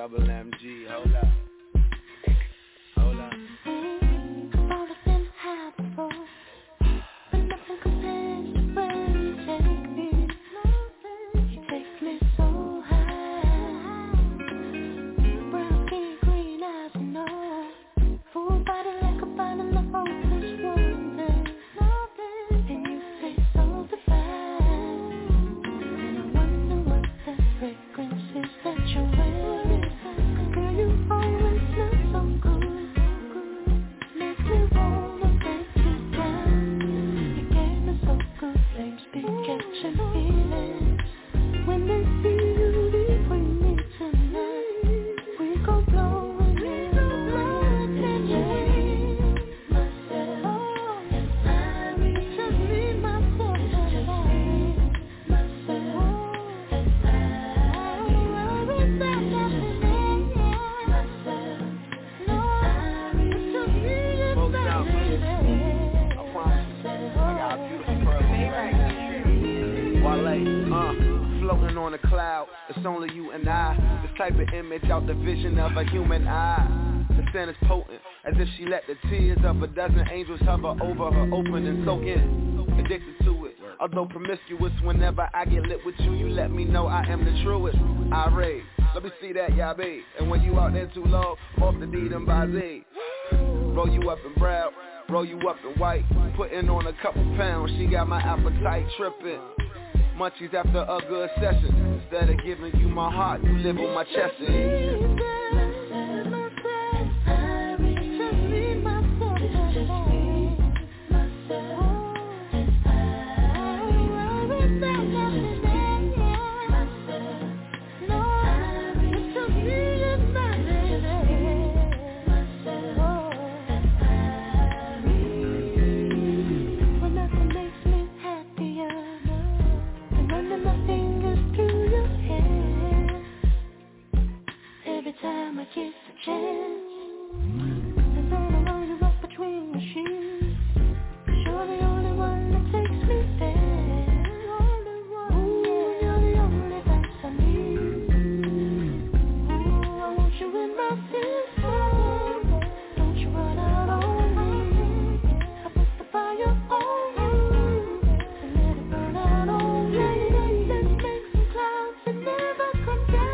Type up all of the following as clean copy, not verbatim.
double MG, hold up. Hold up. All has been high before, but nothing compares to where you take me. You take me so high. Brown skin, green eyes and all. Full body like a bottle of hopeless romance. And you taste so divine. And I wonder what the fragrance is that you're wearing. Girl, you always smell so good. Make me wanna break you down. You gave me so good, flames be catching feelings. When they see you, they bring me tonight. We gon' blow and we gon' blow and myself and I to me, myself and I. Myself and I. Worry about nothing, myself. No, to me it's Folks out, I promise you, I got a beautiful person right. Wale, floating on a cloud, it's only you and I. This type of image out the vision of a human eye. The scent is potent, as if she let the tears of a dozen angels hover over her, open and soak in. Addicted to it, although promiscuous. Whenever I get lit with you, you let me know I am the truest. I rave, let me see that, yeah, babe. And when you out there too low, I'm off the D and by Z. Roll you up in brown, roll you up in white. Putting on a couple pounds, she got my appetite tripping. Munchies after a good session. Instead of giving you my heart, you live on my chest. Every time I get a chance, and then I learn to walk between the sheets. You're the only one that takes me there. Ooh, you're the only vice I need. Ooh, I want you in my system. Don't you run out on me. I put the fire on you and let it burn out on me. Let's make some clouds and never come down.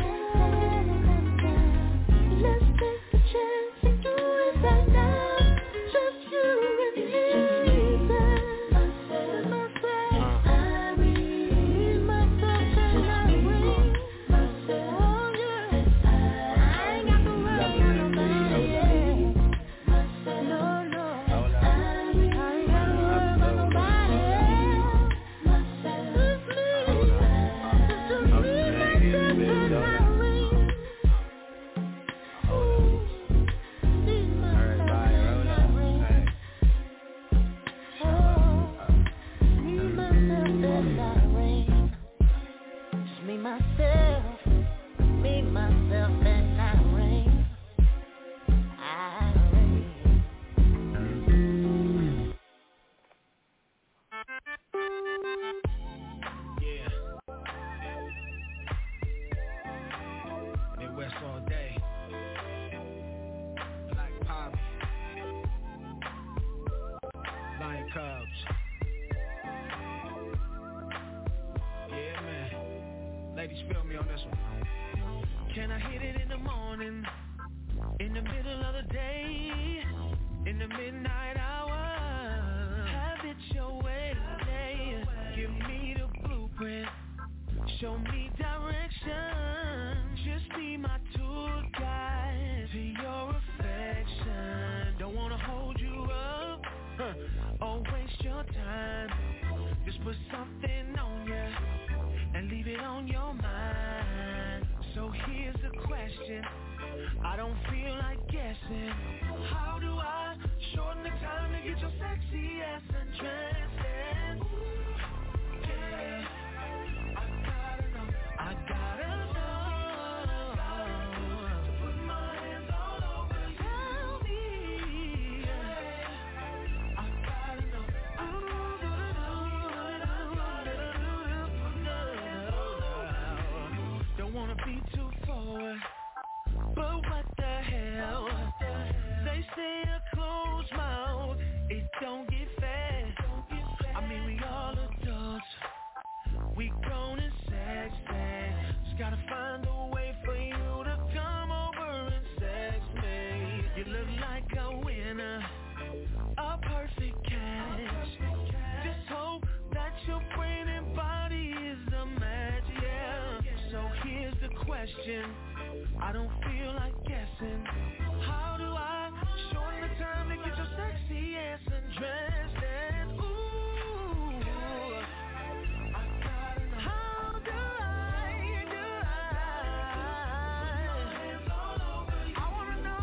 Let's take the chance and do it right now. Just you and me. Myself, I read myself and I read myself. Oh yeah, I ain't got to worry about nobody. Myself, no, I ain't got to worry about nobody. Myself, it's me, myself and I read. Me, myself, and I reign. I reign. Yeah. Midwest all day. Black Power. Lion Cubs. Yeah, man. Ladies, feel me on this one. Can I hit it in the morning, in the middle of the day, in the midnight hour? Have it your way today. Give me the blueprint, show me direction. Just be my tour guide to your affection. Don't wanna hold you up, or waste your time. Just put something on ya and leave it on your mind. So here's the question, I don't feel like guessing. How do I shorten the time to get your sexy ass undressed? Yeah, I gotta know. To put my hands all over you. Tell me, yeah, I gotta know. Don't wanna be too forward, question. I don't feel like guessing. How do I shorten the time to get your sexy ass undressed? And ooh, I gotta know. How do I put my hands all over you? I wanna know.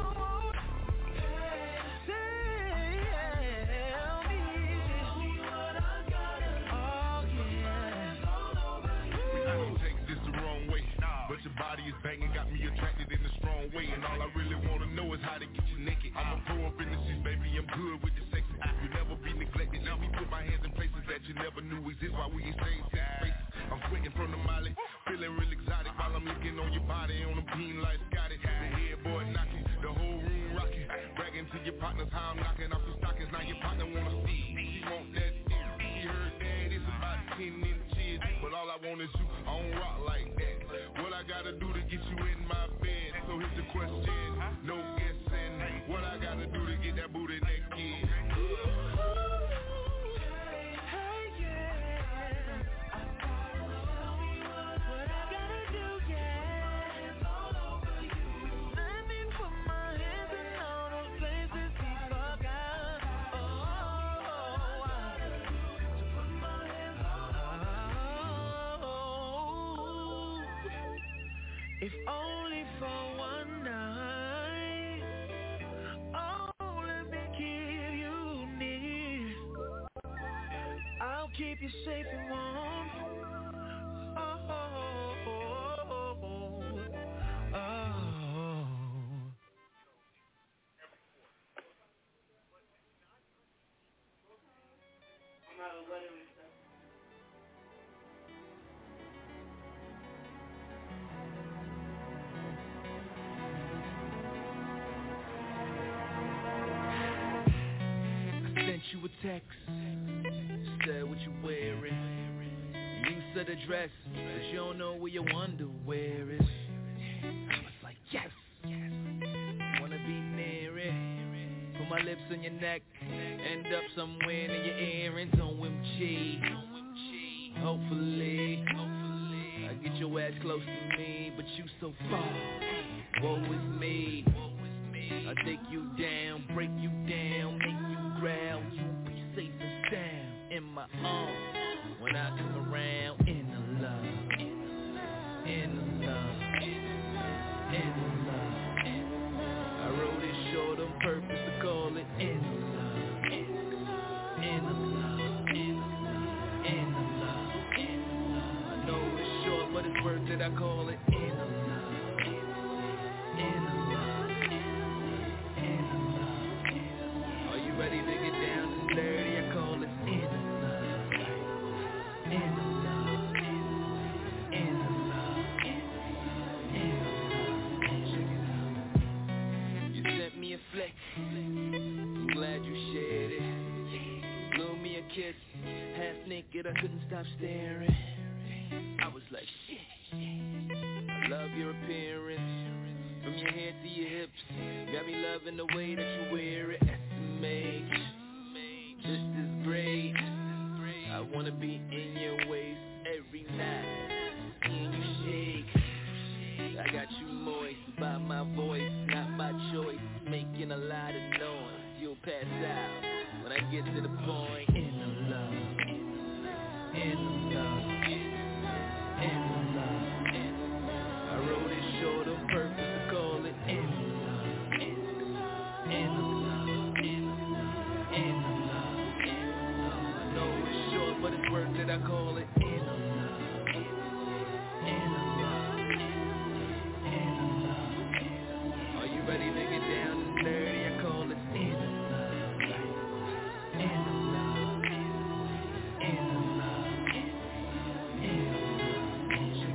Tell me what I gotta do. Oh yeah. I don't take this the wrong way, but your body is banging, got me attracted in a strong way. And all I really wanna know is how to get you naked. I'ma pull up in the sheets, baby, I'm good with the sexy. You never be neglected, let me put my hands in places that you never knew exist. While we exchange sex spaces, I'm sweating from the molly, feeling real exotic. While I'm looking on your body on a beam like Scotty. The headboard knocking, the whole room rocking, bragging to your partners how I'm knocking off the stockings. Now your partner wanna see, she want that. She heard that it's about 10 inches, but all I want is you. I don't rock like that. What I gotta do to get you in my bed? So here's the question, no guessing. What I gotta do to get that booty naked? If only for one night, oh, let me keep you near. I'll keep you safe and warm. Oh, oh, oh, oh, oh. Sent you a text, said what you wearing. You said a dress, but you don't know where your underwear is. I was like, yes, wanna be near it. Put my lips on your neck, end up somewhere in your earrings. OMG, hopefully I get your ass close to me, but you so far. Woe is me. I take you down, break you down, make you growl. You be safe and sound in my arms when I come around. In the love, in the love, in the love. I wrote it short on purpose to call it in the love, in the love, in the love, in the love. I know it's short, but it's worth it. I call it in the love, in the love. Ready to get down and dirty, I call it in the love, in the love, in the love, in the love. You sent me a flick, I'm glad you shared it. Blew me a kiss, half naked, I couldn't stop staring. I was like, shit, I love your appearance, from your head to your hips. Got me loving the way that you wear it. Makes just as great. I wanna be in your waist every night, seeing you shake. I got you moist by my voice, not by choice. Making a lot of noise, you'll pass out when I get to the point. In the love, in the love, in the love. I wrote it short on purpose to call it in the love, in the love. But it's worth it, I call it in the love, in the love, in the love. Are you ready to get down and dirty? I call it in the love, in the love, in the love, in the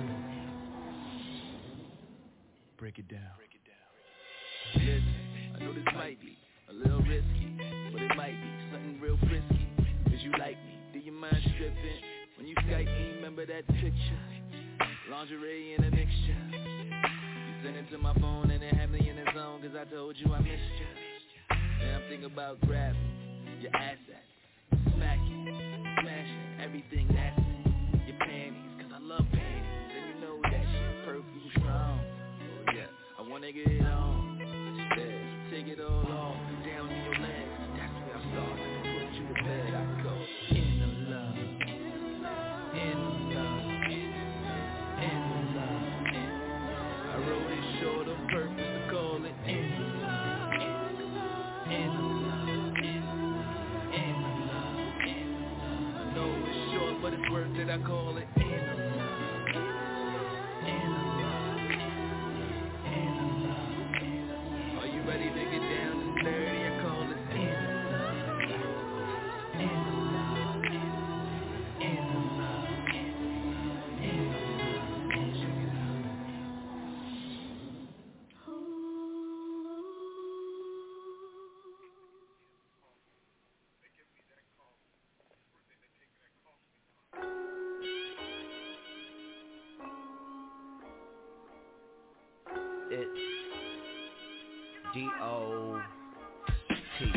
love. Break it down. Listen, I know this might be a little risky, but it might be something real frisky. Cause you like me. Do you mind stripping? When you Skype me, remember that picture? Lingerie in a mixture. You sent it to my phone and it had me in the zone. Cause I told you I missed you. And I'm thinking about grabbing your assets, smacking, smashing everything that's in your panties. Cause I love panties, and you know that shit. Perfume, what it's worth that I call it analog. Are you ready to get down and dirty? I call it D-O-T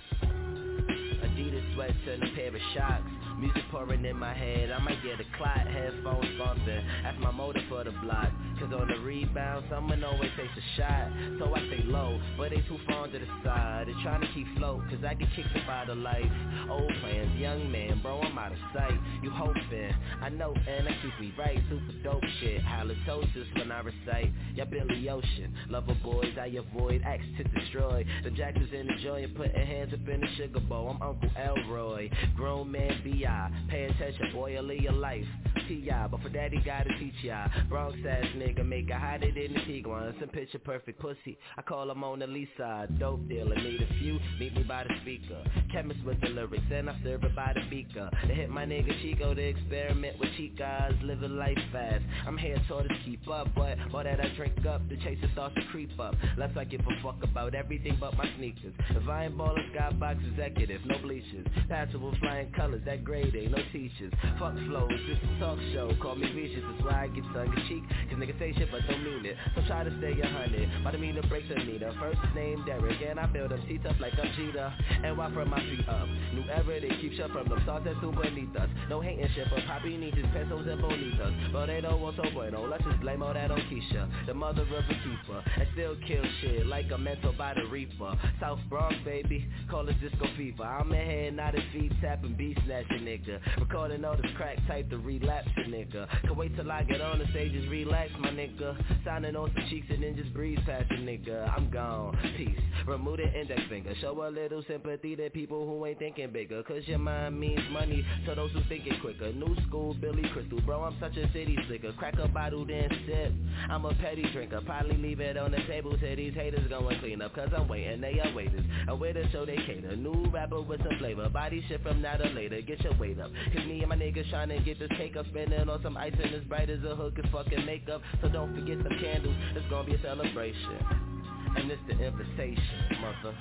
Adidas sweats and a pair of shocks. Music pouring in my head, I might get a clot. Headphones bumping, that's my motor for the block. Cause on the rebound, someone always takes a shot. So I stay low, but they too far to the side. They're trying to keep float, cause I get kicked up out of life. Old plans, young man, bro, I'm out of sight. You hoping, I know, and that keeps me right. Super dope shit, halitosis when I recite. Yeah, Billy Ocean, lover boys, I avoid acts to destroy. The Jackers in the joint, putting hands up in the sugar bowl. I'm Uncle Elroy, grown man B.I. Pay attention, boy, you'll live your life. T.I., but for daddy gotta teach ya. Bronx ass nigga, make it hotter than the Tiguan. Some picture perfect pussy, I call her Mona Lisa. Dope dealer, need a few, meet me by the speaker. Chemist with the lyrics, and I serve it by the beaker. They hit my nigga Chico to experiment with chicas, living life fast. I'm here taught to keep up, but all that I drink up, the chaser starts to creep up. Less I give a fuck about everything but my sneakers. If I ain't ballin', skybox executive, no bleachers. Passable flying colors, that grade ain't no teachers. Fuck flows, this is talk show, call me vicious, that's why I get tongue in cheek. Cause niggas say shit but don't mean it, so try to stay 100. By the mean to break the meter, first name Derek, and I build them seats up like I'm Jeter. And why from my feet up, new era, they keep shut from them stars that too beneath us. No hating shit, but Poppy needs his pesos and bonitas. But they don't want so bueno, let's just blame all that on Keisha, the mother of a keeper. And still kill shit like a mental by the reaper. South Bronx, baby, call it disco fever. I'm in here, not his feet tapping, beat snatching nigga. Recording all this crack type to relapse a nigga. Can wait till I get on the stage, just relax my nigga. Signing on some cheeks and then just breeze past the nigga. I'm gone, peace, remove the index finger. Show a little sympathy to people who ain't thinking bigger. Cause your mind means money to those who think it quicker. New school, Billy Crystal, bro, I'm such a city slicker. Crack a bottle then sip, I'm a petty drinker. Probably leave it on the table till these haters go and clean up. Cause I'm waiting, they are waiters. A way to show they cater. New rapper with some flavor. Body shit from now to later, get your weight up. Cause me and my niggas tryna get this cake up. Spinning on some ice and as bright as a hook is fucking makeup. So don't forget some candles, it's gonna be a celebration. And it's the invitation, mother.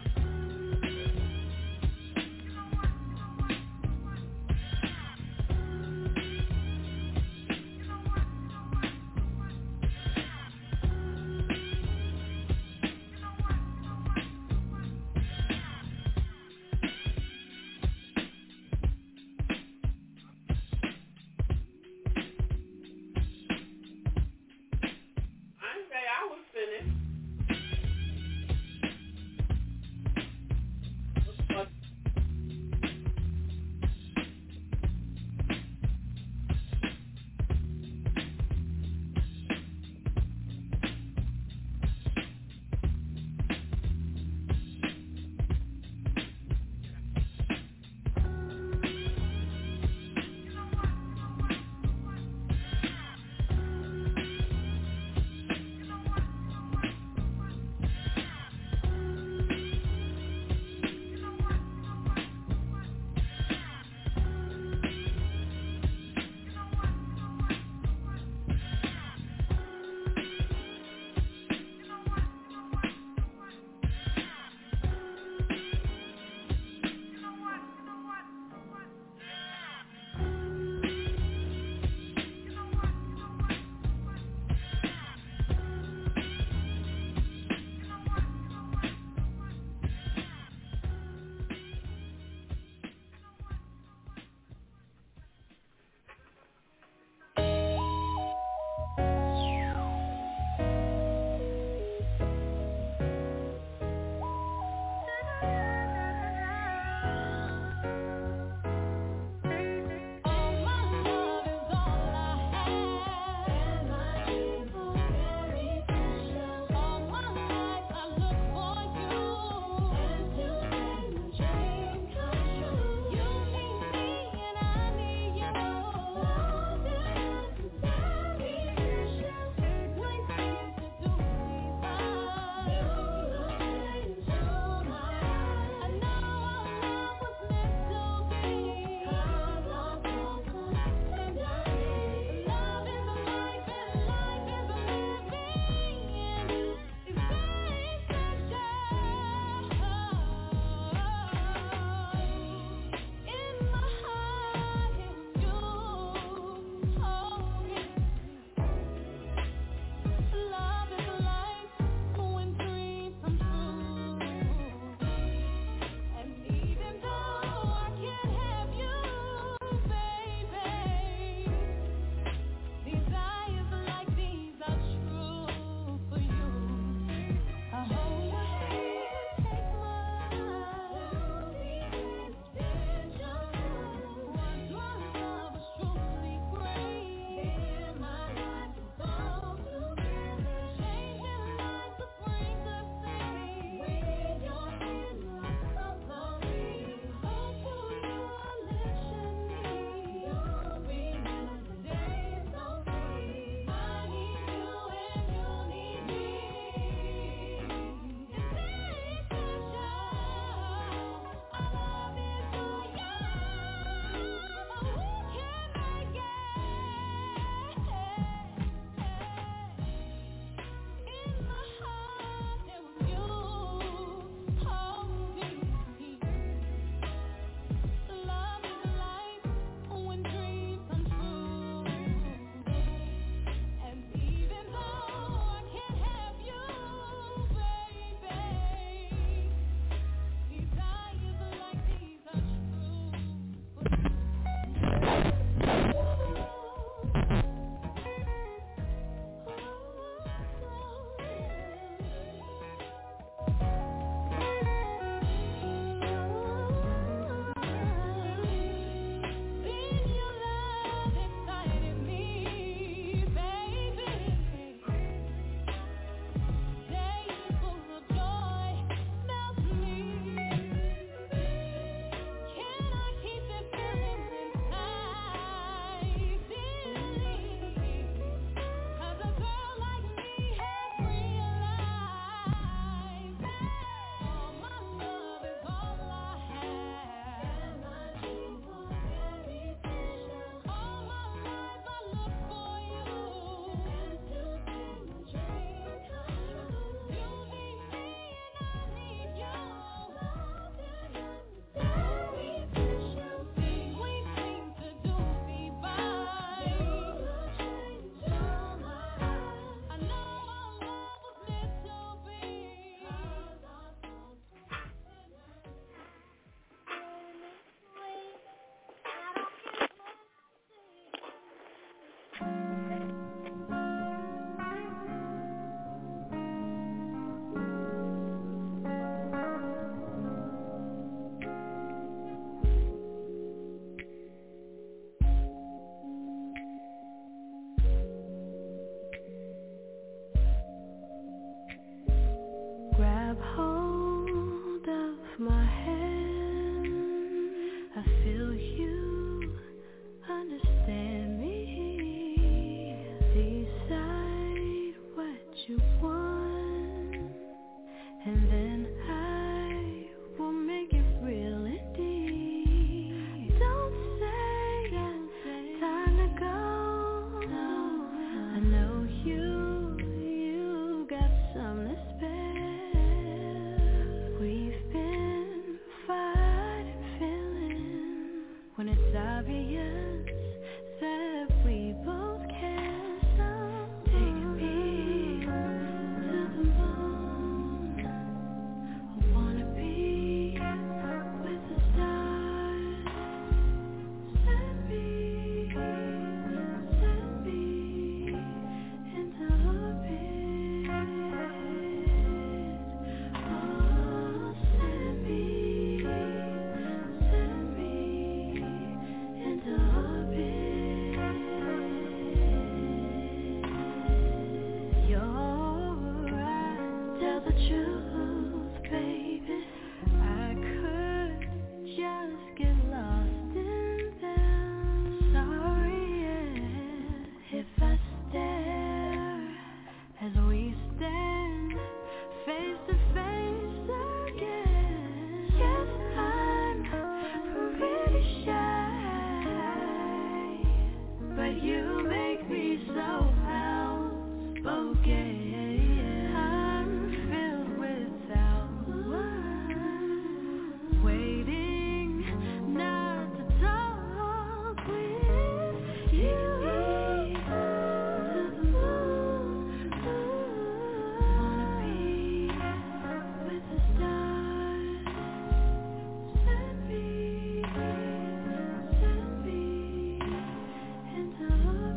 into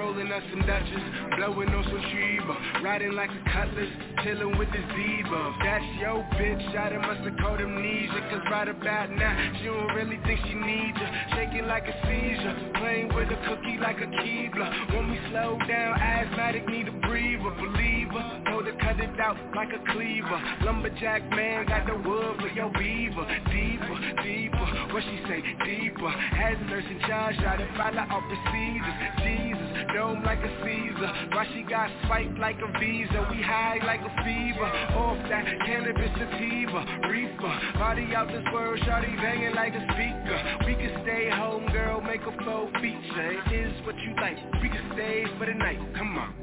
rolling up some Dutchess, blowing on some Sheba, riding like a cutlass, chilling with the Zebra. If that's your bitch, I must have caught amnesia, cause right about now, she don't really think she needs you. Shaking like a seizure, playing with a cookie like a Keebler. Want me slow down, asthmatic, need a breather. Believer, know to cut it out like a cleaver. Lumberjack man, got the wood for your beaver. Deeper, deeper, what she say, deeper. Has a nurse in charge, try to follow off procedures. Jesus, dome like a Caesar. Why she got spiked like a Visa? We high like a fever. Off that cannabis sativa, reefer. Body out this world, shawty banging like a speaker. We can stay home, girl, make a full feature. It is what you like, we can stay for the night, come on.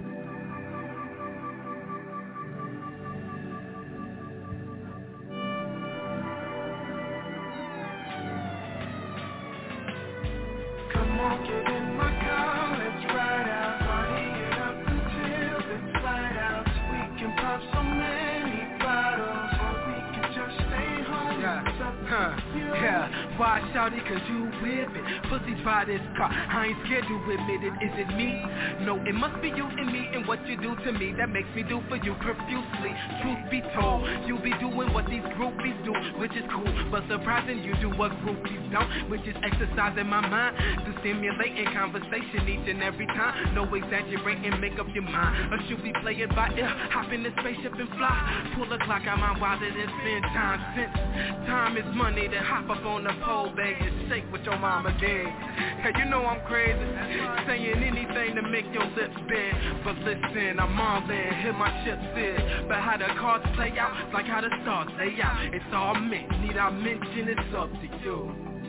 Come on, get in my car, let's ride out. Party it up until it's light out. We can pop so many bottles, or we can just stay home. Yeah, why shawty, cause you with it. Pussy by this car, I ain't scared to admit it. Is it me? No, it must be you and me and what you do to me that makes me do for you profusely. Truth be told, you be doing what these groupies do, which is cool, but surprising you do what groupies don't, which is exercising my mind to stimulating conversation each and every time. No exaggerating, make up your mind, or should we play it by ear? Hop in the spaceship and fly, pull the clock out my wallet and spend time. Since time is money, then hop up on the pole, baby, and shake with your mama gang. Hey, you know I'm crazy, saying anything to make your lips bend. But listen, I'm all in, hit my chips in. But how the cards play out, like how the stars lay out, it's all meant. Need I mention it's up to you?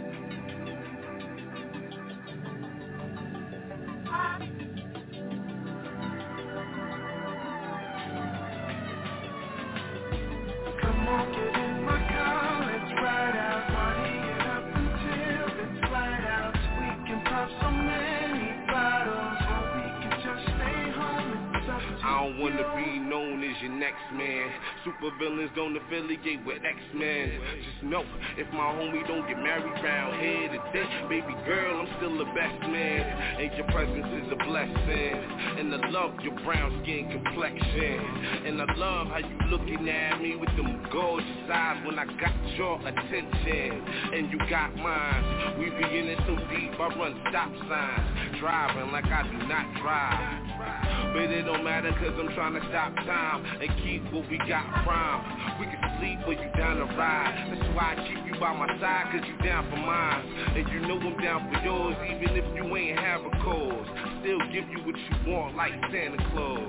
Come on, get in my car, let's ride out. Party it up until it's light out. We can pop so many bottles, or we can just stay home. It's up to you. I don't wanna be known as your next man. Super villains don't affiliate with X-Men. Just know, if my homie don't get married round here today, baby girl, I'm still the best man. And your presence is a blessing. And I love your brown skin complexion. And I love how you looking at me with them gorgeous eyes when I got your attention. And you got mine. We be in it so deep, I run stop signs. Driving like I do not drive. But it don't matter, cause I'm trying to stop time and keep what we got prime. We can sleep or you down to ride. That's why I keep you by my side, cause you down for mine. And you know I'm down for yours, even if you ain't have a cause. Still give you what you want like Santa Claus.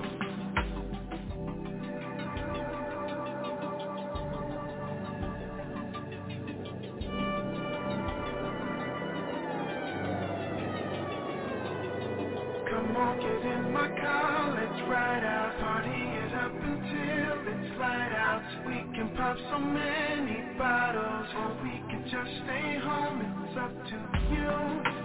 Come on, get in my car, let's ride out. Party it up until it's light out. We can pop so many bottles, or we can just stay home. It's up to you.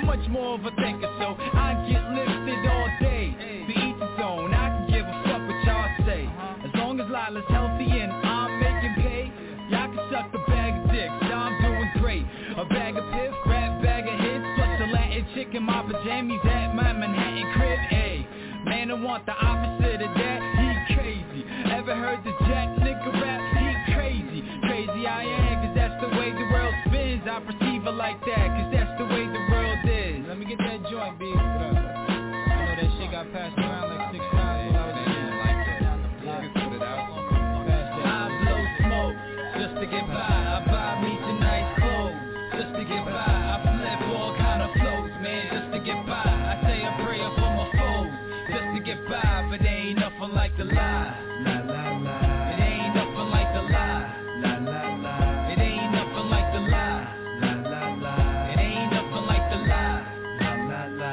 much more of a thinker, so I get lifted all day. To each his own, I can give a fuck what y'all say. As long as Lila's healthy and I'm making pay, y'all can suck a bag of dicks, I'm doing great. A bag of piff, rap bag of hits, plus a Latin chick in my pajamas at my Manhattan crib. Ayy, man, I want the opposite of that, he crazy. Ever heard the Jack nigga rap? He crazy. Crazy I am, cause that's the way the world spins. I perceive it like that, cause that's the way the world is. Let me get that joint, B. I know that shit got passed around like 6 times when I was in there. Like that. I blow smoke just to get by. I buy me some nice clothes just to get by. I flip all kind of flows, man, just to get by. I say a prayer for my foes just to get by, but there ain't nothing like the lie. La la la. It ain't nothing like the lie. La la la. It ain't nothing like the lie. La la la. It ain't nothing like the lie. La la la.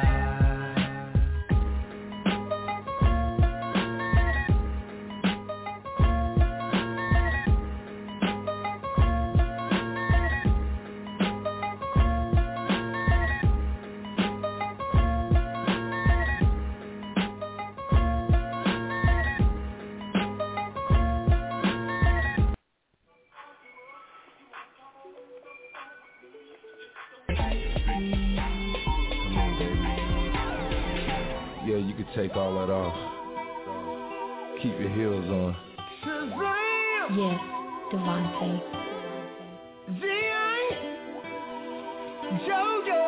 Yeah, you could take all that off. Keep your heels on. Yes, Devontae. Jojo,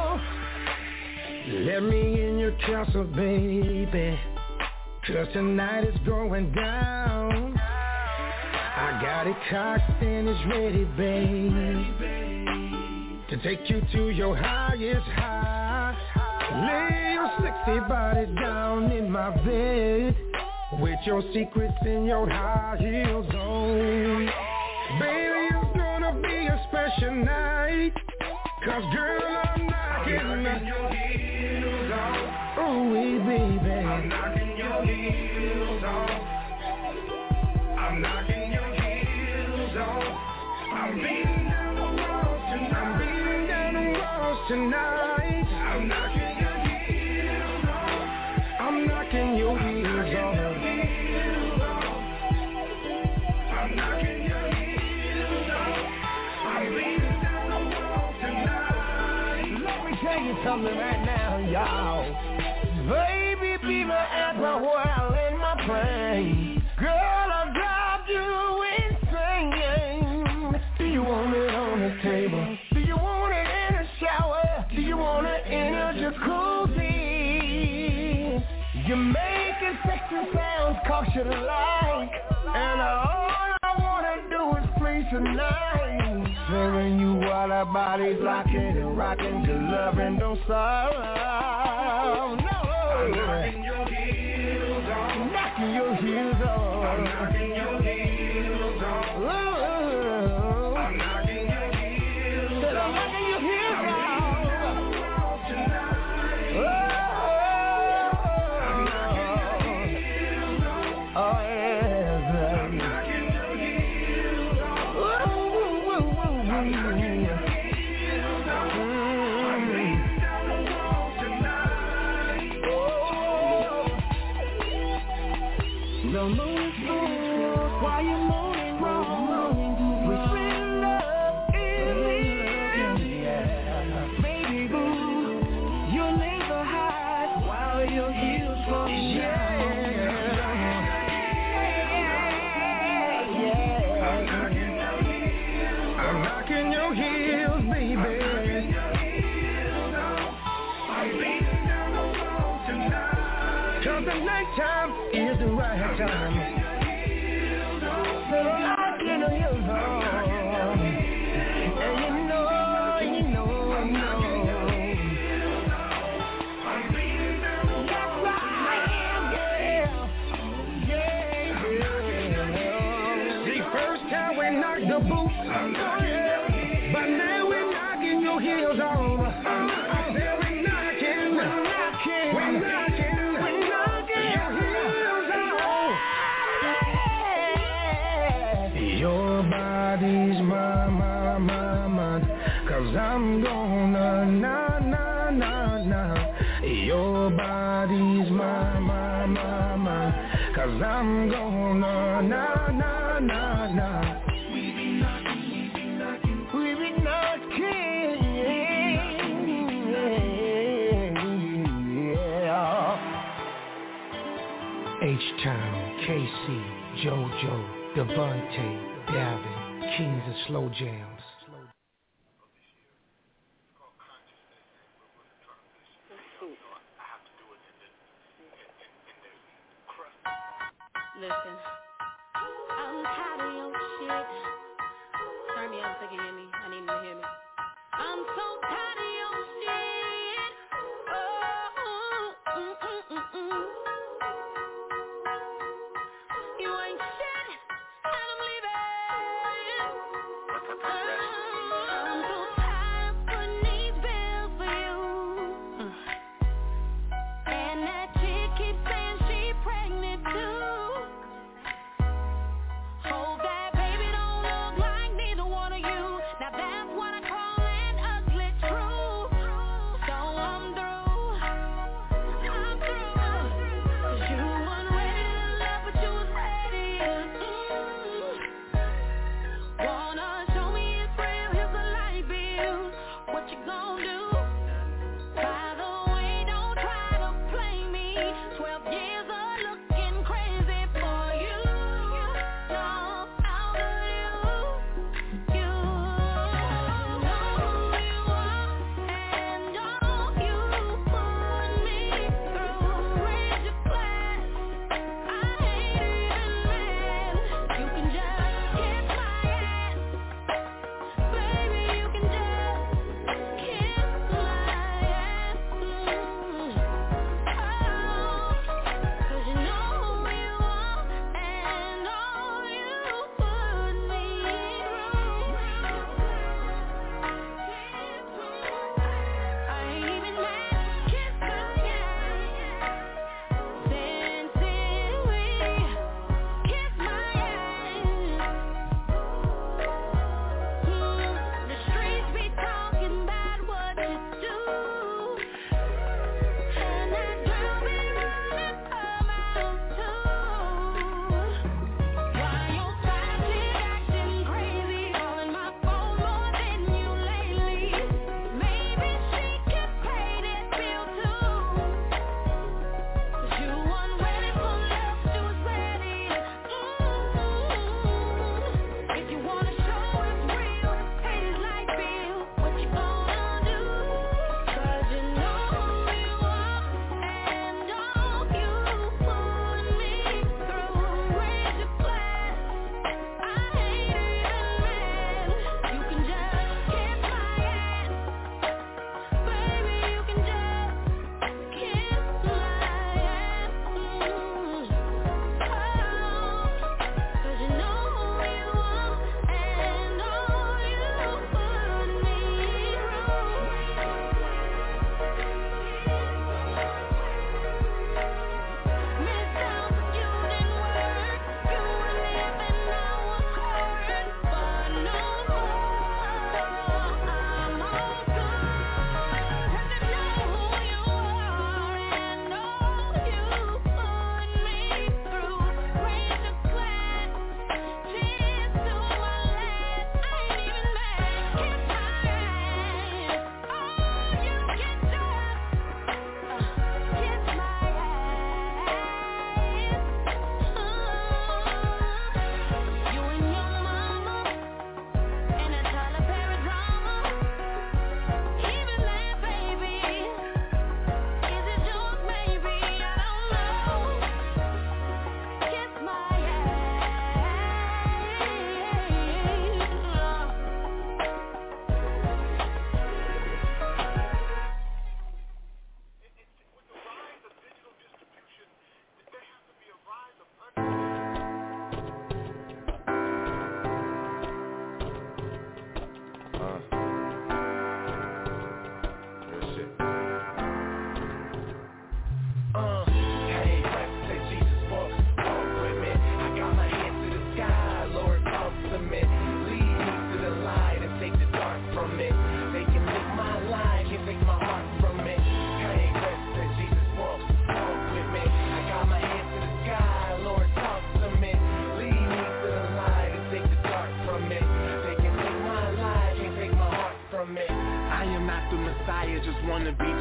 let me in your castle, baby, 'cause tonight is going down. I got it cocked and it's ready, babe, to take you to your highest high. Lay your sexy body down in my bed, with your secrets in your high heels on. Baby, it's gonna be a special night, 'cause girl, I'm knocking your heels off. Oh, baby, I'm knocking your heels off. I'm knocking your heels off. I'm beating down the walls tonight. I'm beating down the walls tonight. I'm knocking your heels off. I'm knocking your heels off. I'm knocking your heels off. I'm beating down the walls tonight. Let me tell you something right now, y'all. Baby, be my apple while in my plane. Girl, I'll drive you insane. Do you want it on the table? Do you want it in a shower? Do you want it in a jacuzzi? You're making sexy sounds, cause you like, and all I wanna do is please tonight. Serving you while our bodies rocking and rocking, till loving don't stop. No, I'm knocking your heels off. Knocking your heels off. I'm knocking your heels off. Ooh. I'm knocking your heels off. I'm knocking your heels off. Tonight. Oh. I'm knocking your heels off. Oh yeah. I'm knocking your heels off. Ooh. I'm knocking your heels off. I'm laying down the wall tonight. Oh. The moon's full while you're moaning wrong. We split love in the air. Baby boo, you're laser high while your heels fall down. I'm knocking your heels, baby. I'm beating down the wall tonight. 'Cause the nighttime is the right time. So I'm knocking your heels off. And you know. I'm beating down the wall tonight. Yeah. See, first time we knocked the boots, but now we're knocking your heels off. I said we're knocking your heels off. 'cause I'm gonna, nah. We be knocking, yeah. H-Town, KC, JoJo, Devontae, Davin, Kings of Slow Jams. Listen, I'm tired of your shit. Turn me up so you can hear me. I need them to hear me. I'm so tired of your shit. You ain't shit, and I'm leaving. I'm so tired of putting these bills for you. And that chick keeps saying she pregnant too. Hope that baby don't look like neither one of you. Now that's what I call an ugly truth.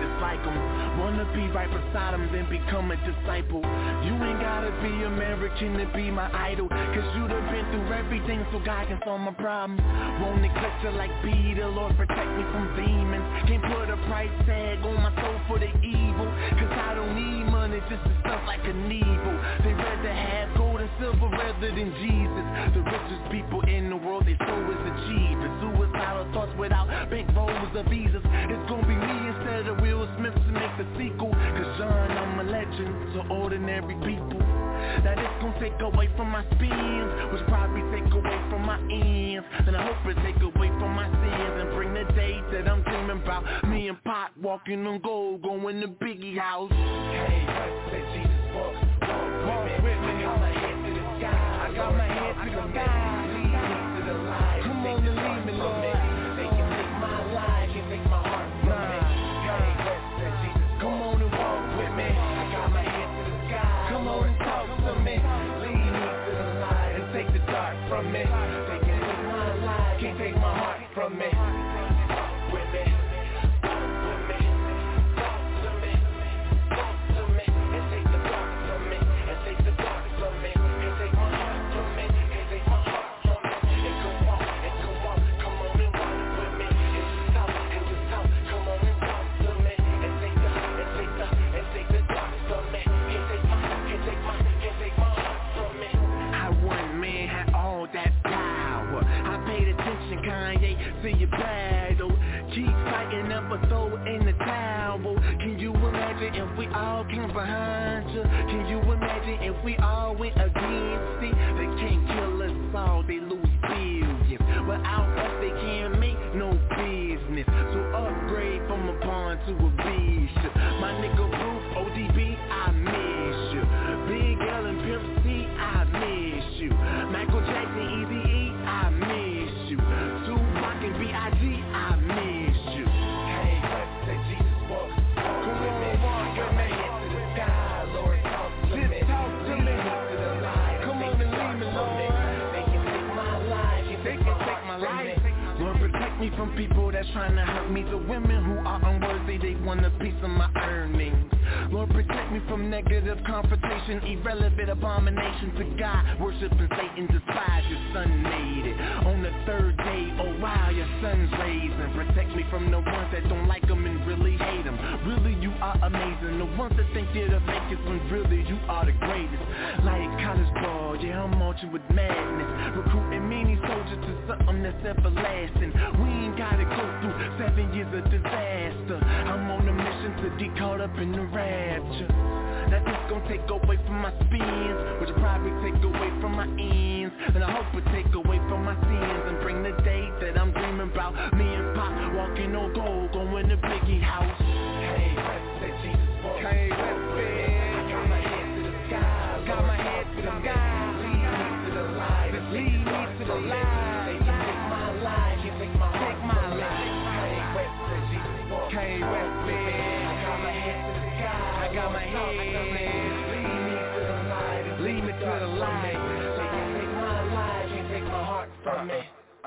just like them. Wanna be right beside them, then become a disciple. You ain't gotta be American to be my idol, cause you done been through everything so God can solve my problems. Won't neglect you like Peter, Lord protect me from demons. Can't put a price tag on my soul for the evil, cause I don't need money just to stuff like an evil. They rather have gold and silver rather than Jesus. The richest people in the world, they soul is achievement. Suicidal thoughts without bankrolls or visas. It's gonna be me instead of Will Smith to make the sequel, cause John, I'm a legend to ordinary people. That it's gonna take away from my spins, which probably take away from my ends. And I hope it take away from my sins and bring the day that I'm dreaming about. Me and Pop walking on gold, going to Biggie house. Hey, let Jesus walk with me. I got my head to the sky. I got my head to the sky. Lead me to the light. Come on and lead me, Lord. They can take my life, can take my heart from me. Hey, let Jesus come on and walk with me. I got my head to the sky. Come on and talk to me. Lead me to the light and take the dark from me. They can take my life, can't take my heart from me. Walk with me. To your battle, keep fighting up a throw in the towel. Can you imagine if we all came behind you? Can you imagine if we all went against it? They can't kill us all, they lose billions. Without us they can't make no business. So upgrade from a pawn to a bishop. My nigga Roof, ODB, I miss you. Big L and Pimp C, I miss you. Michael Jackson, Eazy-E, I miss you. B.I.G. I miss you. Hey, let Jesus walk with me. Got my head to the sky, Lord, talk to me. Lead me to the light. Come on and lead me, Lord. They can take my life, they can take my life. Lord, protect me from people that's trying to hurt me. The women who are unworthy, they want a piece of my earnings. Lord, protect me from negative confrontation, irrelevant abomination to God. Worshiping Satan, despise your son made it. On the third day, oh wow, your son's raising. Protect me from the ones that don't like him and really hate him. Really, you are amazing. The ones that think you're the fakest when really you are the greatest. Like college ball, yeah, I'm marching with madness. Recruiting many soldiers to something that's everlasting. We ain't gotta go through 7 years of disaster. I'm on a mission to get caught up in the rapture. Now this gon' take away from my spins, which will probably take away from my ends. And I hope it take away from my sins and bring the day that I'm dreaming about. Me and Pop walking on gold, going to Biggie house. Hey, let Jesus walk. Hey, let's be. I got my head to the sky. Got my head to the sky. Lead me to the light. Lead me to the light. They can take my life, can take my heart. Take my life. Hey, let Jesus walk. Hey, let's be. I got my head to the sky. I got my head. Lead me to the light. Lead me to the light. They can take my life, can take my heart from me.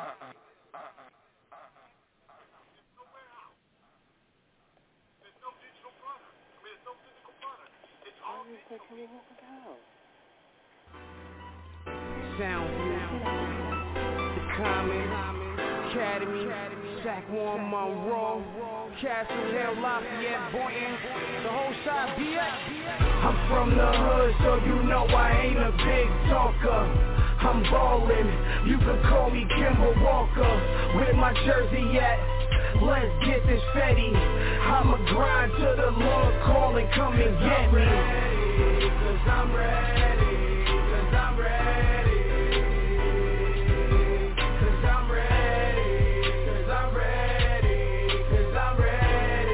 Sound The Common, Academy, Zach Warren, Monroe, Castle Hill, Lafayette, Boynton, the whole side BX. I'm from the hood, so you know I ain't a big talker. I'm ballin', you can call me Kimber Walker. Where my jersey at? Let's get this fetty. I'ma grind to the Lord calling, come and get me. Cause I'm ready, cause I'm ready. Cause I'm ready, cause I'm ready, cause I'm ready.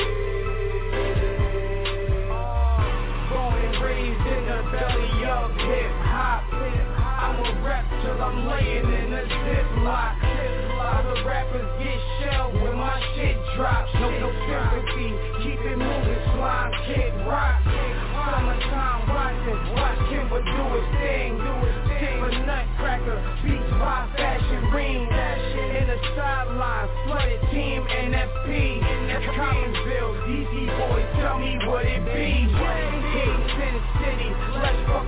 Born and raised in the belly of hip hop. I'ma rap till I'm laying in a ziplock. Other rappers get shelled when my shit drops. No sympathy, keep it moving, slime, kick, rock. Summertime watching, watch Kimber do his thing. Timber Nutcracker, beats by Fashion Ring. In the sideline, flooded team NFP. Collinsville, DC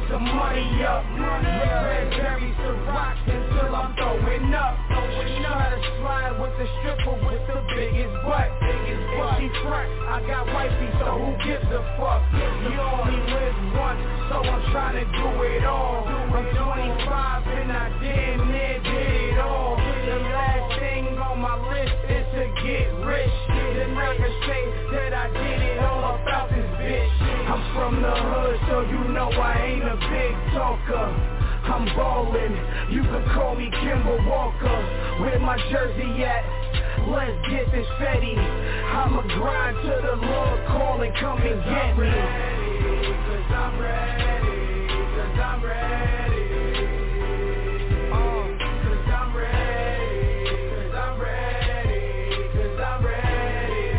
some money up. Red berries to rocks until I'm throwing up. Try to slide with the stripper with the biggest butt. If she front, I got wifey, so who gives a fuck? You only live once, so I'm trying to do it all. I'm 25 and I damn near did it all. The last thing on my list is to get rich. Then I can say that I did it all about this bitch. I'm from the hood, so you know I ain't a big talker. I'm ballin', you can call me Kimber Walker. Where my jersey at? Let's get this fetty. I'ma grind to the Lord calling, come and get me. Cause I'm ready, cause I'm ready. Cause I'm ready, cause I'm ready, cause I'm ready.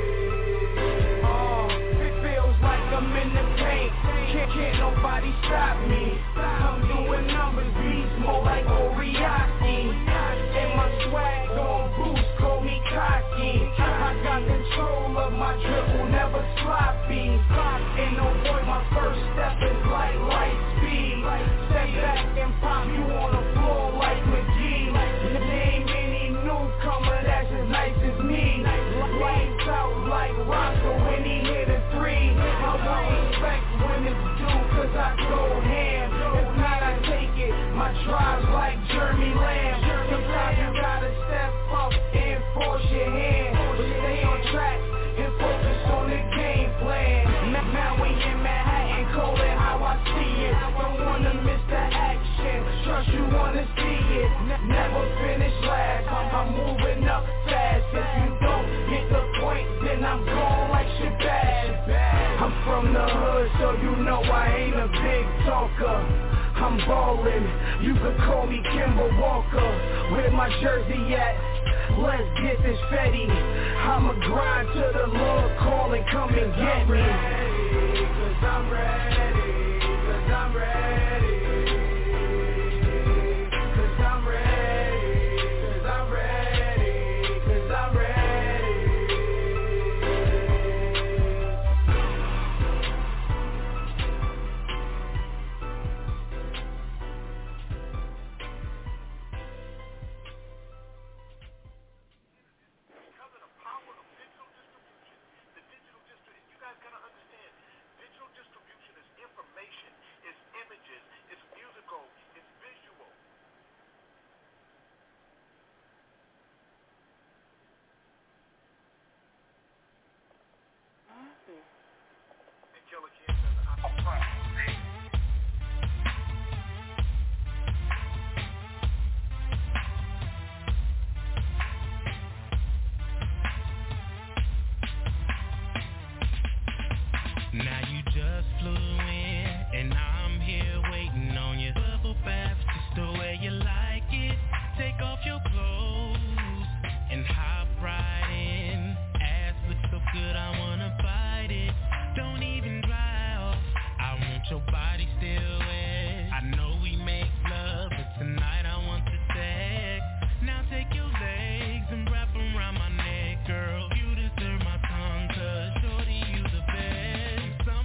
It feels like I'm in the paint. Can't nobody stop me. I'm doing numbers, beats more like Oriaki. And my swag on boost, call me cocky. I got control of my dribble, never sloppy. Ain't no boy, my first step is like light speed. Step back and pop you on the floor like McGee. Name any newcomer that's as nice as me. Lights out like Rocco when he hit a three. I want respect when it's due, cause I go ham. If not, I take it. My drive's like Jeremy Lamb. Sometimes you gotta step up and force your hand, but stay on track and focus on the game plan. Now we in Manhattan, call it how I see it. Don't wanna miss the action, trust you wanna see it. Never finish last, I'm moving up fast. If you don't get the point, then I'm gone like Shabazz. I'm from the hood, so you know I ain't a big talker. I'm ballin', you can call me Kimber Walker. Where my jersey at? Let's get this fetty. I'ma grind to the Lord calling, come and get me. Cause I'm ready, cause I'm ready. Cause I'm ready, cause I'm ready, cause I'm ready. Now you just flew in, and I'm here waiting on you. Bubble bath, just the way you like it. Take off your clothes and hop right in. Ass looks so good, I wanna bite it. Don't even dry off, I want your body still wet. I know we make love, but tonight I want the sex. Now take your legs and wrap them around my neck, girl. You deserve my tongue, cause shorty, you the best. Some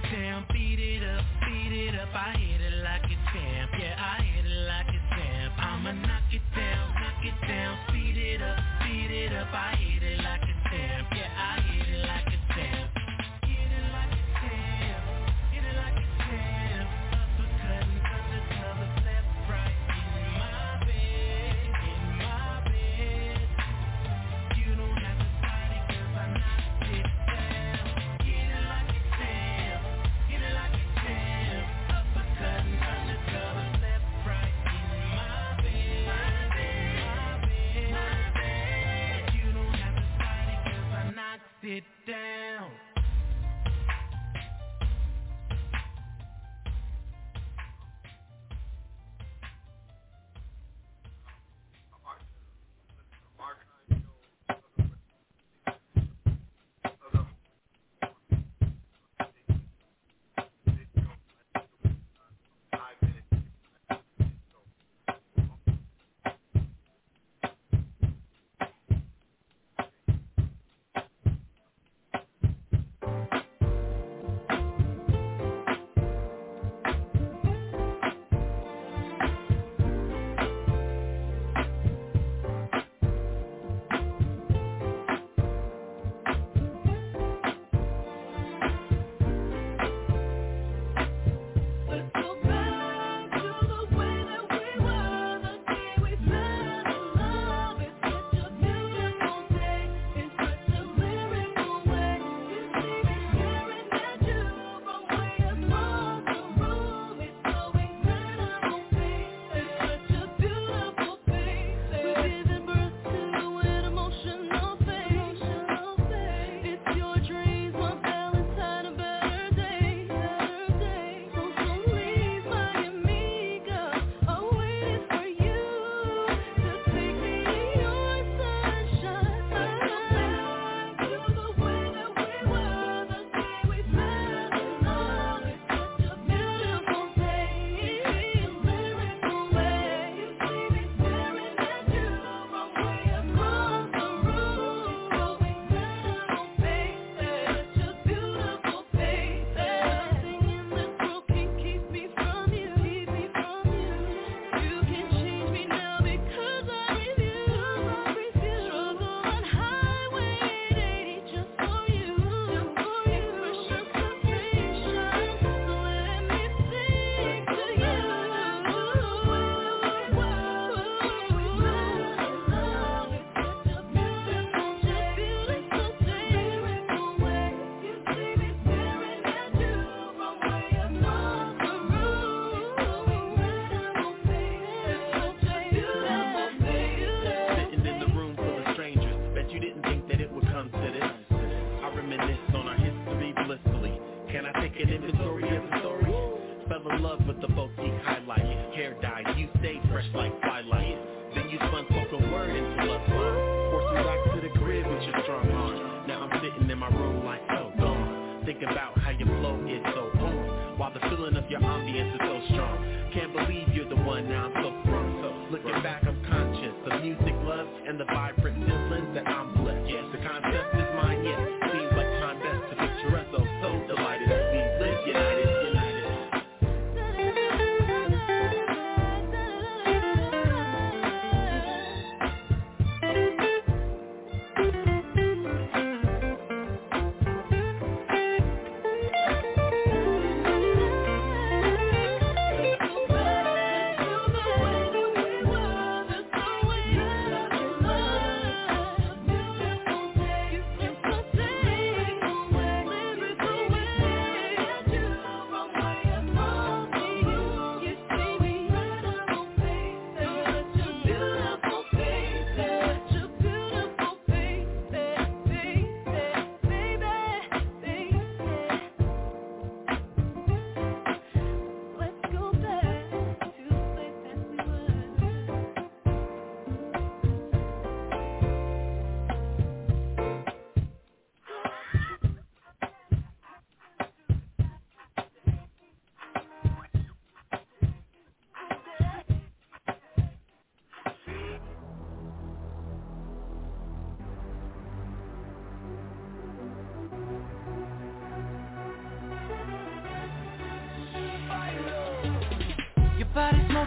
down, beat it up, I hit it like a champ, yeah, I hit it like a champ. I'ma knock it down, speed it up, I hit it like a champ, yeah, I hit it like a champ. Hit it like a champ, hit it like a champ. Uppercutting, undercover, left, right, in my bed. You don't have to fight it 'cause I knocked it down. Hit it like a champ, hit it like a champ. Uppercutting, undercover, left, right, in my bed. You don't have to fight it 'cause I knocked it down.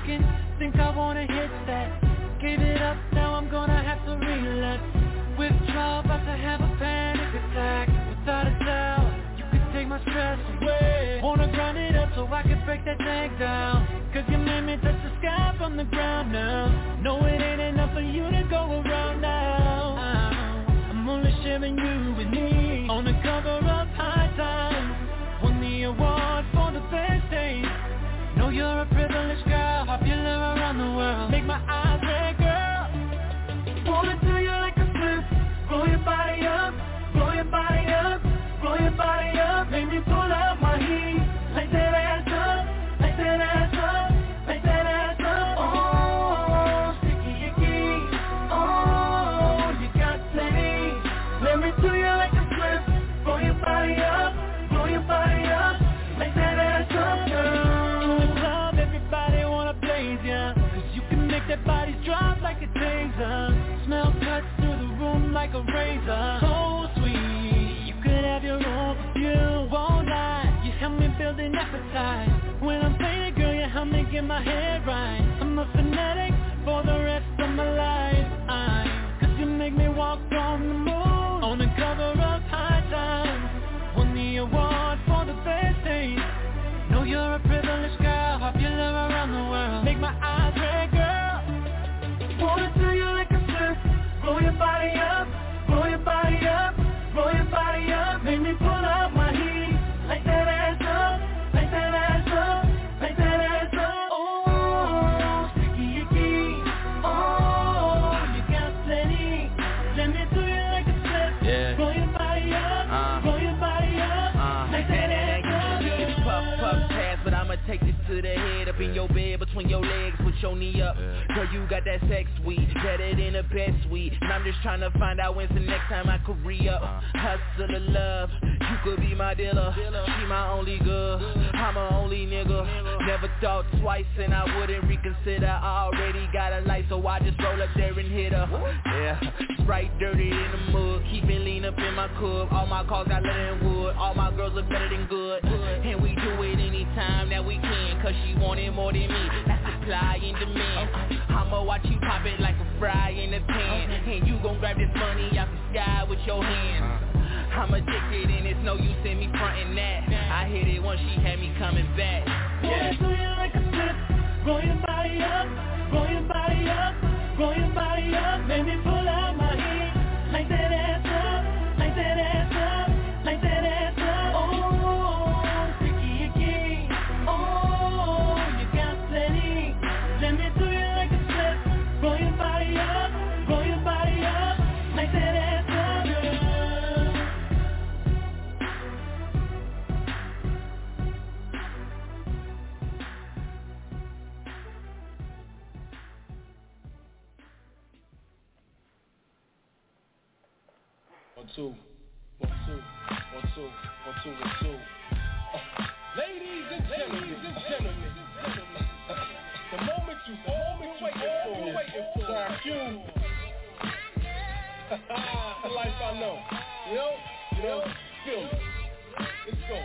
talking, think I wanna hit that. Gave it up, now I'm gonna have to relapse. Withdraw, about to have a panic attack. Without a doubt, you could take my stress away. Wanna grind it up so I can break that thing down. Cause you made me touch the sky from the ground now. No, it ain't enough for you to go around now. I'm only sharing you with me. On the cover of High Times, won the award for the best thing. Know you're a privileged girl, popular around the world. Make my eyes red, girl. Wanna do you like a flip. Roll your body up, roll your body up, roll your body up. Make me pull out my heat. Like that ass up, like that ass up, like that ass up. Oh, sticky icky. Oh, you got plenty. Let me do you like a flip. Roll your body up, roll your body up, like that ass up, girl. In the club, everybody wanna blaze ya. Cause you can make that body drop like a taser. Smell cuts through the room like a razor. So sweet, you could have your own perfume. Won't lie, you help me build an appetite. When I'm playing, girl, you help me get my head right. I'm a fanatic for the rest of my life. Cause you make me walk on the moon. On the cover of High Times, won the award for the best thing. Know you're a privileged girl, popular around the world. Make my eyes red, girl. Wanna do you like a flip. Roll your body up, roll your body up, roll your body up. Make me pull out my heat. Like that ass up, like that ass up, like that ass up. Oh, sticky icky. Oh, you got plenty. Let me do you like a flip. Yeah. Roll your body up, roll your body up, like that ass up. Puff pass, but I'ma take this to the head. Up in your bed, between your legs, put your knee up. Girl, you got that sex sweet, better than the best sweet. And I'm just trying to find out when's the next time I could re-up. Hustle of love, you could be my dealer. She my only girl, I'm her only nigga. Never thought twice and I wouldn't reconsider. I already got a light, so I just roll up there and hit her. Yeah, Sprite dirty in the mud, keep me lean up in my cub. All my cars got leather and wood, all my girls look better than good. And we do it anytime that we can, cause she want it more than me. That's supply and demand. I'ma watch you pop it like a fry in a pan. And you gon' grab this money out the sky with your hands. I'm addicted and it's no use in me frontin' that. I hit it once, she had me coming back. Yeah. Wanna do you like a flip. Roll your body up, roll your body up, roll your body up. Make me pull out my heat. Like that ass up, like that ass up, like that ass up. Oh, sticky icky. Oh, you got plenty. Let me do you like a flip. Roll your body up, roll your body up, like that ass up, girl. One, two, one, two, one, two, one, two, one, two. Ladies and gentlemen, the moment you waiting for. John Q. The life I know. You know, feel me. Let's go.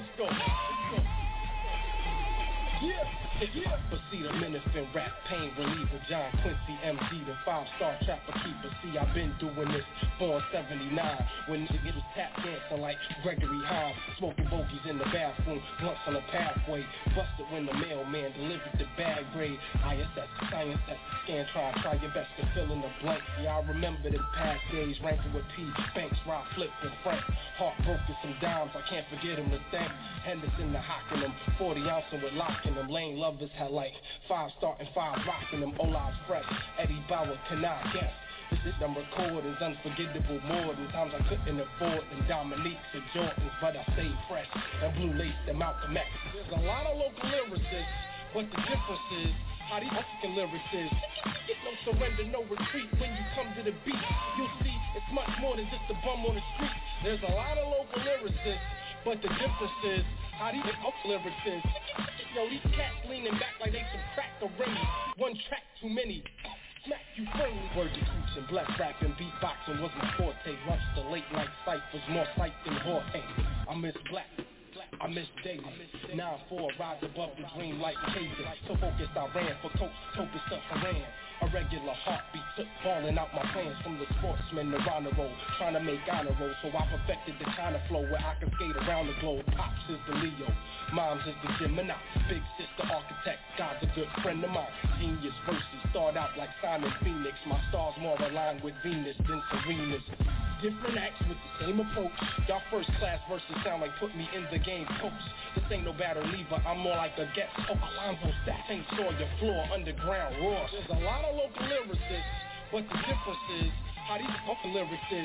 Yeah. Proceed a menacing rap pain reliever, John Quincy MD, the 5-star trapper keeper. See, I've been doing this, born 79, when it was tap dancing like Gregory Hines, smoking bogeys in the bathroom, blunts on the pathway, busted when the mailman delivered the bag grade. ISS, science, that's the scan, try your best to fill in the blanks. Yeah, I remember them past days, ranking with P, Banks, Rob, Flip, and Frank. Heartbroken, some dimes, I can't forget them to thank. Henderson, the hocking them, 40 ounces with locking them. Lane lovers had like 5 starting 5 rocking them. Ola's fresh, Eddie Bauer, cannot guess. This them recordings, unforgettable more than times I couldn't afford them Dominiques and Jordans, but I stayed fresh and blue lace them Malcolm X. There's a lot of local lyricists, but the difference is how these Mexican lyrics is. Get no surrender, no retreat when you come to the beat. You'll see it's much more than just a bum on the street. There's a lot of local lyricists, but the difference is how these lyrics is. Yo, these cats leaning back like they some crack already. One track too many. Smack you firmly. Word to cooch and black rap and beatboxing was my forte. Lunch the late night ciphers, more sight than Jorge. I miss black. I miss daily. 9-4, rise above the dream like Kaden. So focused I ran for coach, Topus up Haran. A regular heartbeat took falling out my plans from the sportsman to honor roll, trying to make honor roll. So I perfected the kind of flow where I can skate around the globe. Pops is the Leo, Moms is the Gemini, big sister architect, God's a good friend of mine. Genius verses start out like Simon Phoenix. My stars more aligned with Venus than Serena's. Different acts with the same approach. Y'all first class verses sound like put me in the game coach. This ain't no battle lever, I'm more like a guest host. Alonzo Stats ain't Sawyer floor, underground raw. There's a lot of local lyricists, but the difference is how these fucking lyrics is.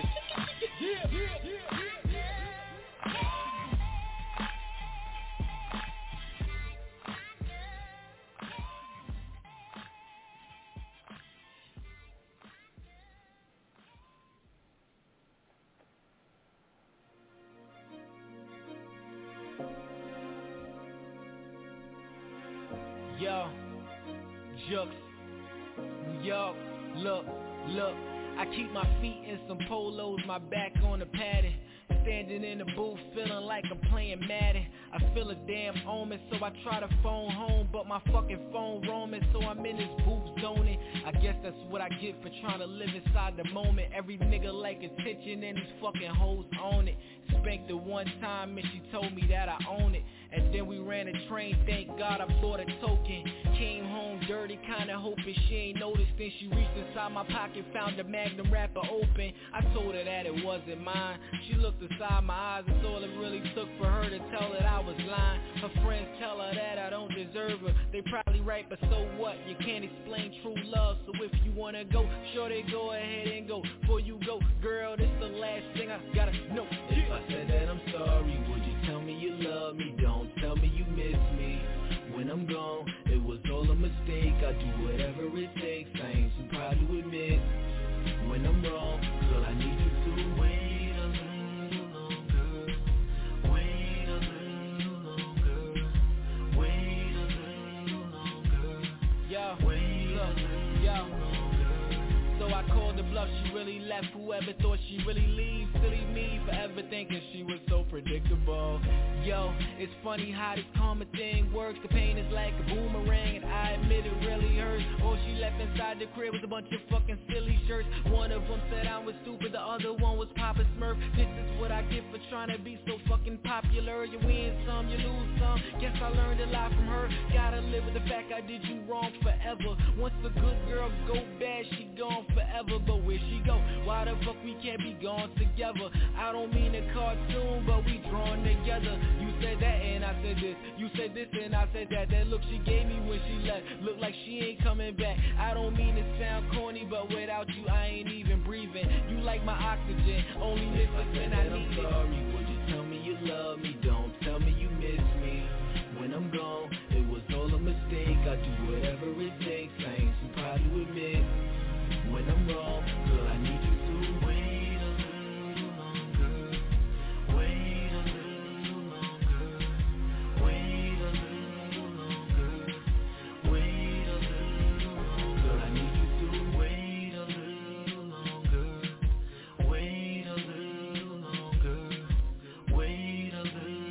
Yo, Jux, New York, look, I keep my feet in some polos, my back on the padding. Standing in the booth feeling like I'm playing Madden. I feel a damn omen, so I try to phone home, but my fucking phone roaming, so I'm in this booth zoning. I guess that's what I get for trying to live inside the moment. Every nigga like attention and these fucking hoes own it. Spanked her one time and she told me that I own it. And then we ran a train, thank God I bought a token. Came home dirty, kinda hoping she ain't noticed. Then she reached inside my pocket, found the Magnum wrapper open. I told her that it wasn't mine. She looked inside my eyes, that's all it really took for her to tell that I was lying. Her friends tell her that I don't deserve her. They probably right, but so what? You can't explain true love, so if you wanna go, sure they go ahead and go. Before you go, girl, this the last thing I gotta know. If I said that I'm sorry, would you tell me you love me? Don't tell me you miss me. When I'm gone, it was all a mistake. I do whatever it takes, I ain't too proud to admit. When I'm wrong, girl, I need you to wait a little longer. Wait a little longer. Wait a little longer. Yo, wait a little longer. So I called the bluff, she really left. Whoever thought she really leave, silly me, forever thinking she was so predictable. Yo, it's funny how this karma thing works. The pain is like a boomerang, and I admit it really hurts. All she left inside the crib was a bunch of fucking silly shirts. One of them said I was stupid, the other one was Papa Smurf. This is what I get for trying to be so fucking popular. You win some, you lose some. Guess I learned a lot from her. Gotta live with the fact I did you wrong forever. Once the good girl go bad, she gone forever. But where she go? Why the fuck we can't be gone together? I don't mean a cartoon, but we drawn together. You said that and I said this. You said this and I said that. That look she gave me when she left look like she ain't coming back. I don't mean to sound corny, but without you I ain't even breathing. You like my oxygen, only miss us when I need it. I'm sorry, would you tell me you love me? Don't tell me you miss me. When I'm gone, it was all a mistake. I do whatever it takes, I ain't too proud to admit. When I'm wrong, girl, I need you to wait a little longer. Wait a little longer. Wait a little longer. Wait a little longer. Girl, I need you to wait a little longer. Wait a little longer. Wait a little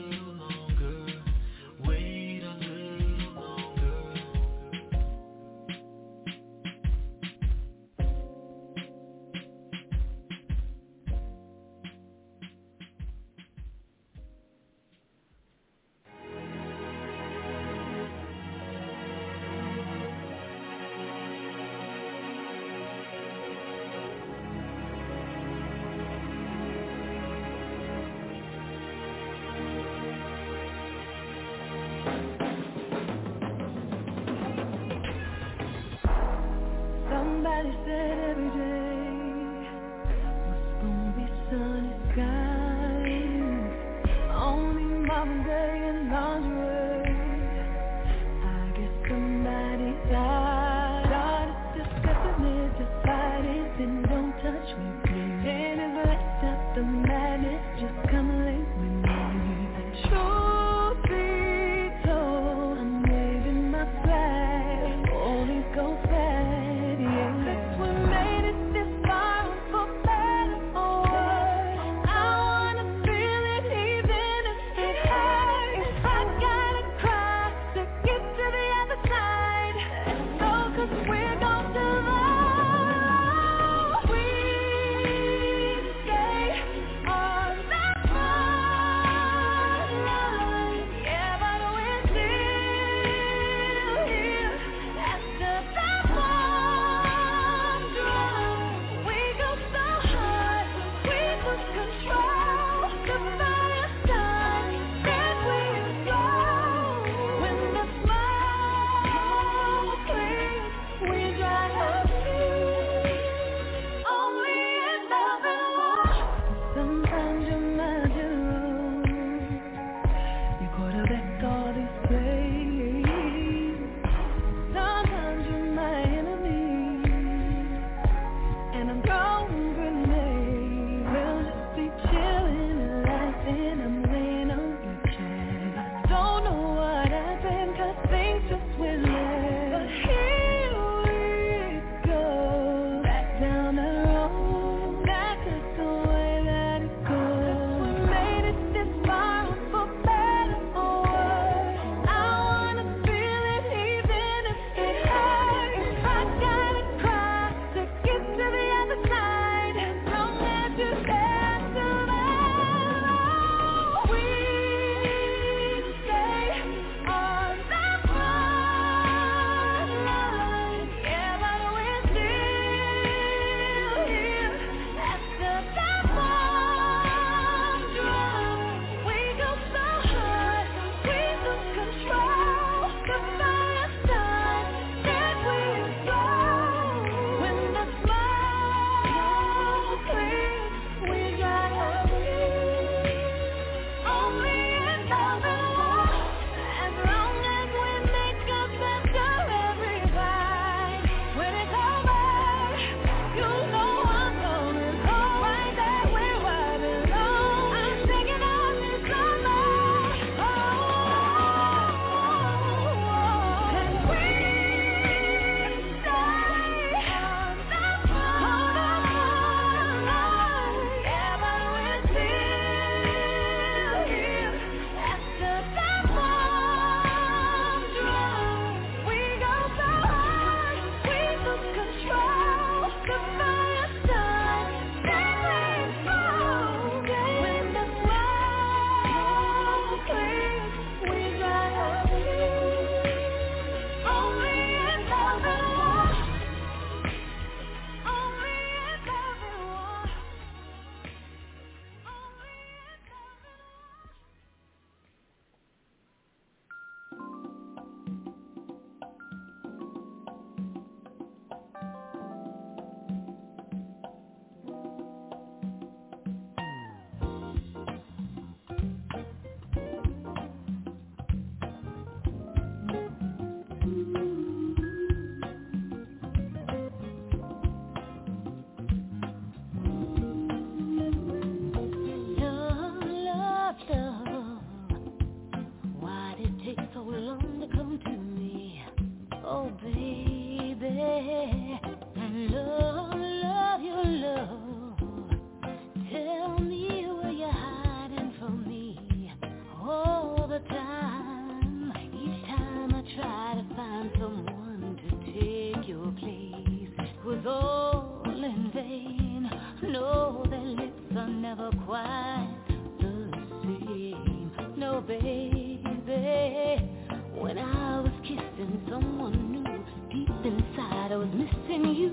baby, when I was kissing someone new, deep inside I was missing you.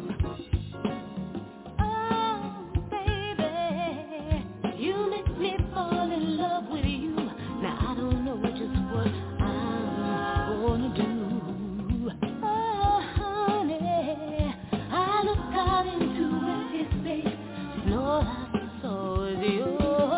Oh, baby, you make me fall in love with you. Now I don't know just what I'm gonna do. Oh, honey, I look out into empty space, and all I saw was you.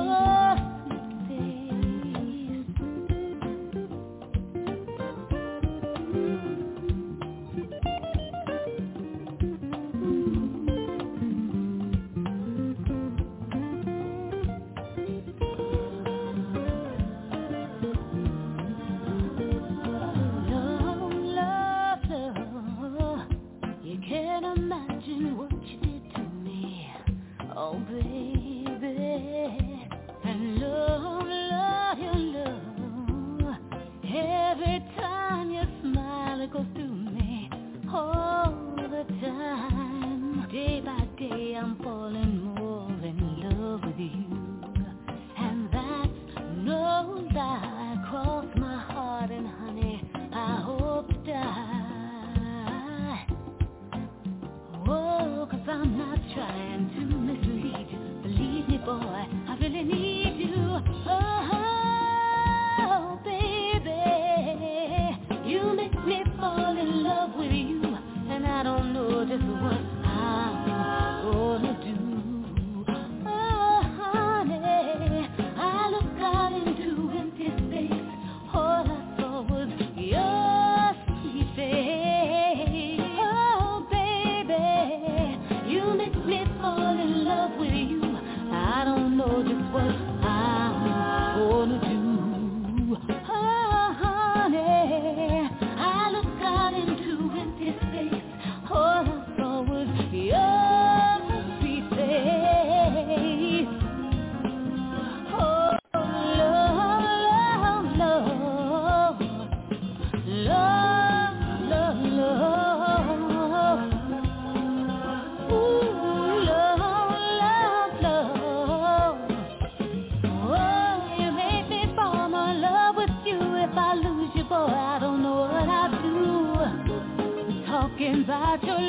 About your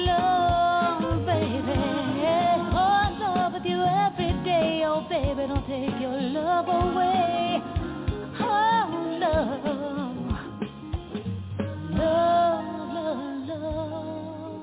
love, baby. Oh, in love with you every day. Oh, baby, don't take your love away. Oh, love, love, love, love.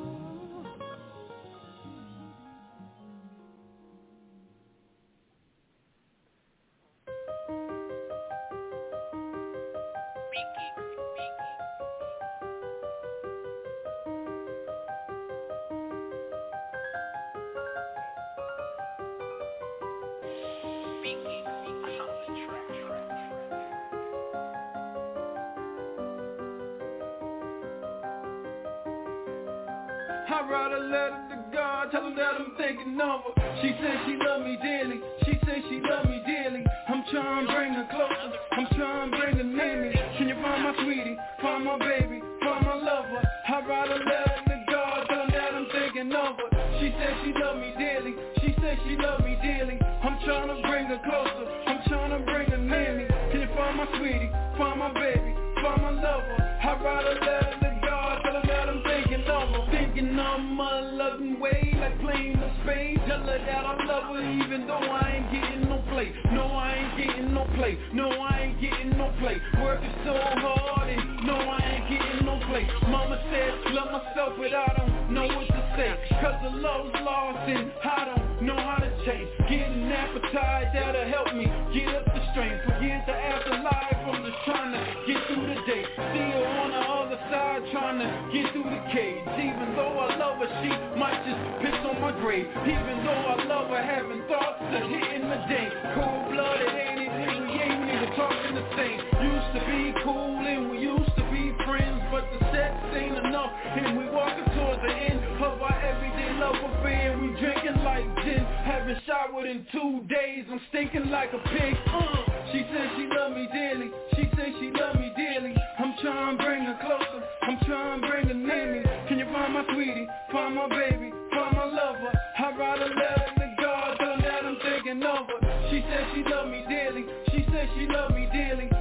I write a letter to God, tell her that I'm thinking of her. She said she love me dearly, she said she love me dearly. I'm trying to bring her closer, I'm trying to bring her near me. Can you find my sweetie, find my baby, find my lover? I write a letter to God, tell her that I'm thinking of her. She said she love me dearly, she said she love me dearly. I'm trying to bring her closer, I'm trying to bring her near me. Can you find my sweetie, find my baby, find my lover? I write a letter to God, tell her that I'm thinking of her. Thinking of my loving way, like playing the spades. Tell her that I love her even though I ain't getting no play. No, I ain't getting no play. No, I ain't getting no play. Working so hard and no, I ain't getting no play. Mama said, love myself but I don't know what to say. Cause the love's lost and I don't know how to change. Getting appetite that'll help me get up the strength. Forget the afterlife, I'm just trying to get through the day. See her on the other side trying to get through the cage. Even though I love her, she might just piss on my grave. Even though I love her, having thoughts of hitting the day. Cold-blooded, ain't it? We ain't even talking the same. Used to be cool and we used to be friends, but the sex ain't enough and we walking towards the end of our everyday love affair. We drinking like gin, haven't showered in 2 days. I'm stinking like a pig. She said she love me dearly, she said she love me dearly. I'm trying to bring her closer, I'm trying to bring her near me. Can you find my sweetie, find my baby, find my lover? I write a letter to God, tell her that I'm thinking of her. She said she love me dearly, she said she love me dearly.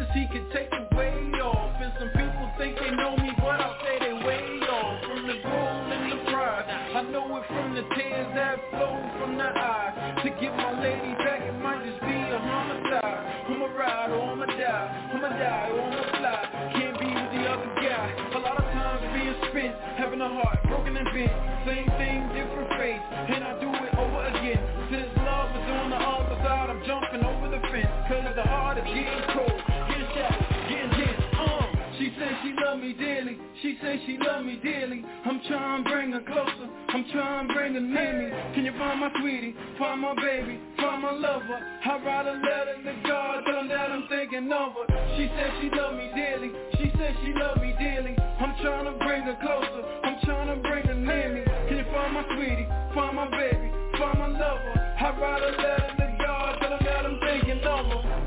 shoulders, he can take the weight off. And some people think they know me, but I say they way off. From the gold and the pride, I know it from the tears that flow from the eyes. To get my lady back, it might just be a homicide. I'ma ride or I'ma die, I'ma die or I'ma fly. Can't be with the other guy. A lot of times being spent, having a heart broken and bent. Same thing, different face, and I do it over again. Since love is on the other side, I'm jumping over the fence. Cause the heart is getting cold, getting shattered, getting dense. She says she love me dearly, she says she love me dearly. I'm trying to bring her closer, I'm trying to bring her near me. Can you find my sweetie, find my baby, find my lover? I write a letter to God, tell him that I'm thinking of her. She says she love me dearly, she says she love me dearly. I'm trying to bring her closer, I'm trying to bring her near me. Can you find my sweetie, find my baby, find my lover? I write a letter to God, tell him that I'm thinking of her.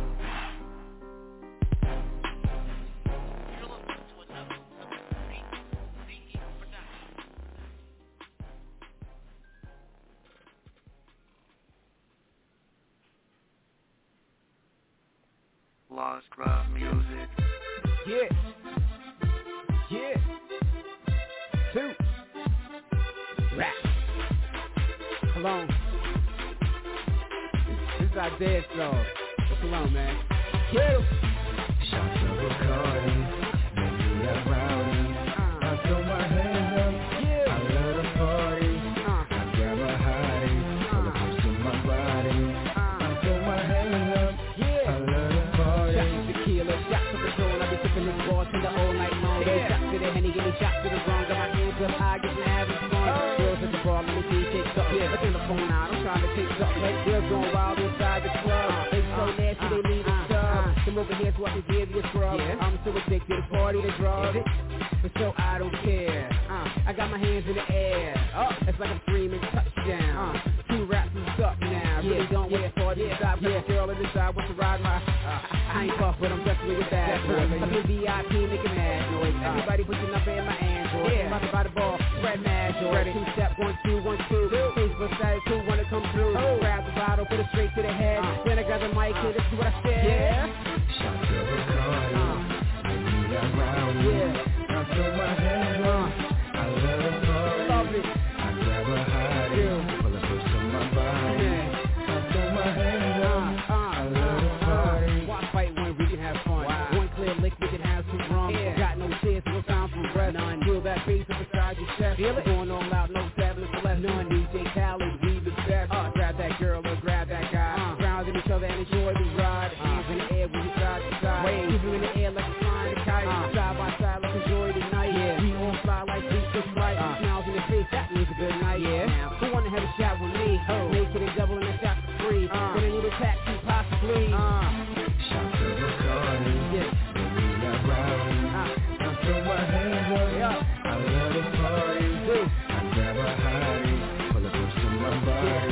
Lost Club Music. Yeah. Yeah. Two. Rap. Cologne. This is our dead song. Cologne, man. Kill. Shots of Bacardi, maybe that brownie. I throw my hands up, yeah. I love the party. I grab a hottie, pull it close to my body. I throw my hands up, yeah. I love the party. Shots of tequila, shots of Patron. I be sipping this bartender all night long. Yeah. Shots to the Henny, give me shots to the wrong. Got my hands up high, getting having fun. Girls at the bar, let me see you take something. Yeah. I turn the phone out, I'm trying to take something. Like girls going wild inside the club. They so nasty, they need a stub. Come over here so I can give you a scrub. Yeah. I'm so addicted to party to drugs, but so I don't care. I got my hands in the air. It's like I'm screaming touchdown. Two raps is up now. Really don't wait for this side. Yeah, girl in the side wants to ride my. I ain't buff, but I'm definitely a bad boy. I'm in VIP making mad noise. Everybody put your number in my Android. Yeah. I'm about to buy the ball, spread mad joy. Ready? 2 step, 1, 2, 1, 2. Facebook status, 2 wanna come through. Grab the bottle, put it straight to the head. Then I grab the mic and this is what I said. Yeah. Shots of Bacardi, maybe that brownie. Yeah. I throw my hands up, I love the party. Love it. I grab a hottie, pull it close to my body. I throw my hands up, I love the party. Why fight when we can have fun? Wow. One clear lick, we can have some rum. Yeah. Got no tears, no time for breath. None. Feel that bass up inside your chest. Feel it. Going all out, no sadness for less. None. DJ Khaled, we the best. Grab that girl or grab that guy. Round each other and enjoy the ride. Hands in the air when you side to side. Wave. Keep you in the air like a flying kite. Side by side, let's enjoy the night. Yeah. We on fly like we just right. Smiles in the face, that means a good night. Yeah. Now, who wanna have a shot with me? Make it a double and a shot for free. Gonna need a taxi, possibly. Shots of Bacardi, yeah. Maybe that brownie. I throw my hands up, I love the party. I grab a hottie, pull it close to my body.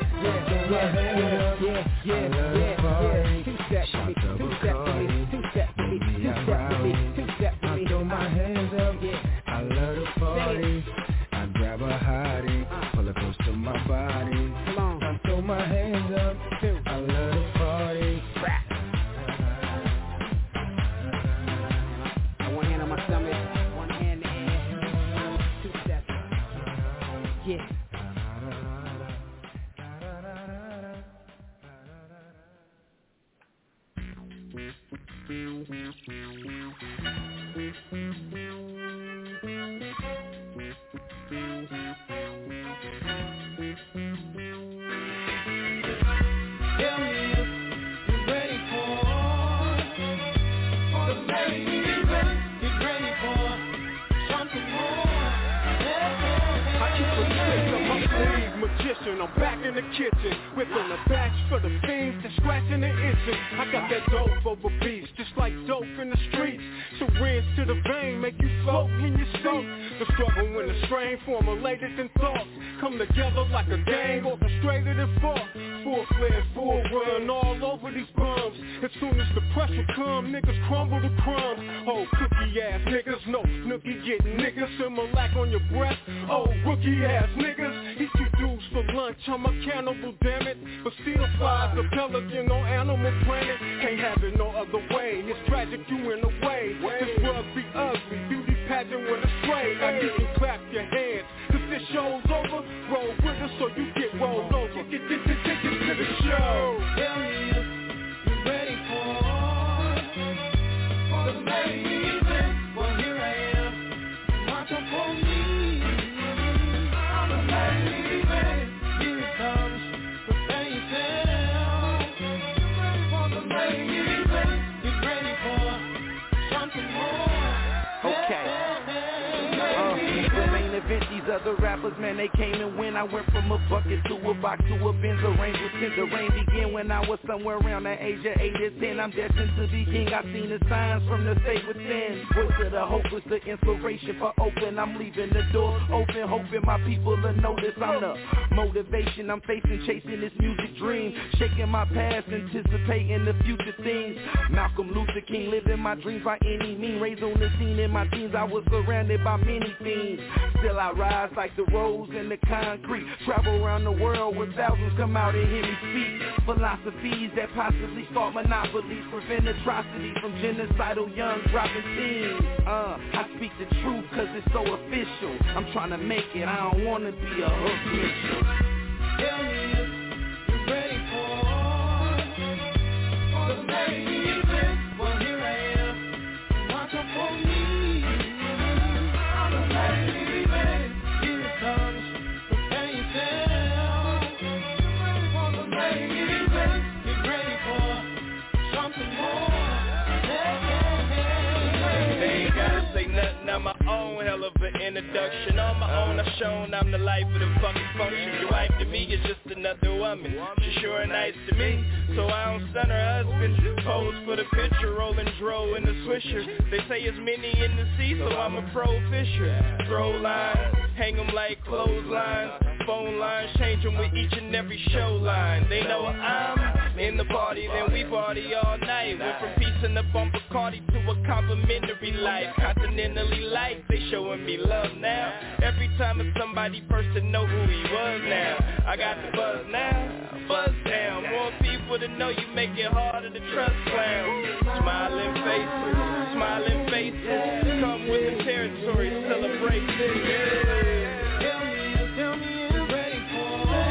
I throw my hands up, I love the party. Shots of Bacardi, maybe that brownie. I throw my hands up, I love the party. I grab a hottie, pull it close to my body. I throw my hands up, I love the party. One hand on my stomach, one hand in the air. 2 steps. Yeah. I'm back in the kitchen, whipping the batch for the fiends that's scratching and itching. I got that dope over beats, just like dope in the streets. Syringe to the vein, make you float in your seat. The struggle and the strain formulated in thoughts come together like a gang orchestrated and fought. full-fledged, full run all over these bums. As soon as the pressure come, niggas crumble the crumbs. Oh, cookie-ass niggas, no nookie getting niggas. Similac on your breath, oh, rookie-ass niggas. Eat you dudes for lunch, I'm a cannibal, damn it. But still flies the pelican on Animal Planet. Can't have it no other way, it's tragic you in a way. This world be ugly, beauty pageant with a stray. Now you can clap your hands, cause this show's over. Roll with us so you get rolled over. Get to the show. Tell me if you're ready for the main event. Well, here I am, watch out for me. I'm the main event. Here it comes, prepare yourself for the main event. Get ready for something more. Okay. The main event, these other rappers, man, they came and went. I went from a bucket to a box to a Benz. The rain was since the rain began when I was somewhere around the age of 8 or 10. I'm destined to be king. I've seen the signs from the state within. Voice of the hopeless, the inspiration for open. I'm leaving the door open, hoping my people will notice. I'm the motivation I'm facing, chasing this music dream. Shaking my past, anticipating the future things. Malcolm Luther King, living my dreams by any means. Raised on the scene in my teens, I was surrounded by many things. Still I rise like the rose in the concrete. Travel around the world where thousands come out and hear me speak. Philosophies that possibly start monopolies, prevent atrocities from genocidal young dropping teens. I speak the truth cause it's so official. I'm trying to make it, I don't wanna be a hook Mitchell. Tell me if you're ready for the main event. Well, here I am, watch out for me. I'm the main event. Here it comes, prepare yourself for the main event. Get ready for something more. They ain't gotta say nothing, I'm my own hell of an introduction. On my own, I've shown I'm the life of the fucking function. Your wife to me is just another woman. She sure nice to me, so I don't stun her husband. Pose for the picture, rolling dro in the swisher. They say it's many in the sea, so I'm a pro fisher. Throw lines, hang them like clotheslines. Phone lines, change them with each and every show line. They know I'm in the party, then we party all night. Went from peace in the bumper Cardi to a complimentary life. Continentally life, they showing me love now. Every time it's somebody first to know who he was now. I got the buzz now, buzz down. More people to know you make it harder to trust clowns. Smiling faces, come with the territory, celebrate this. Tell me if you're ready for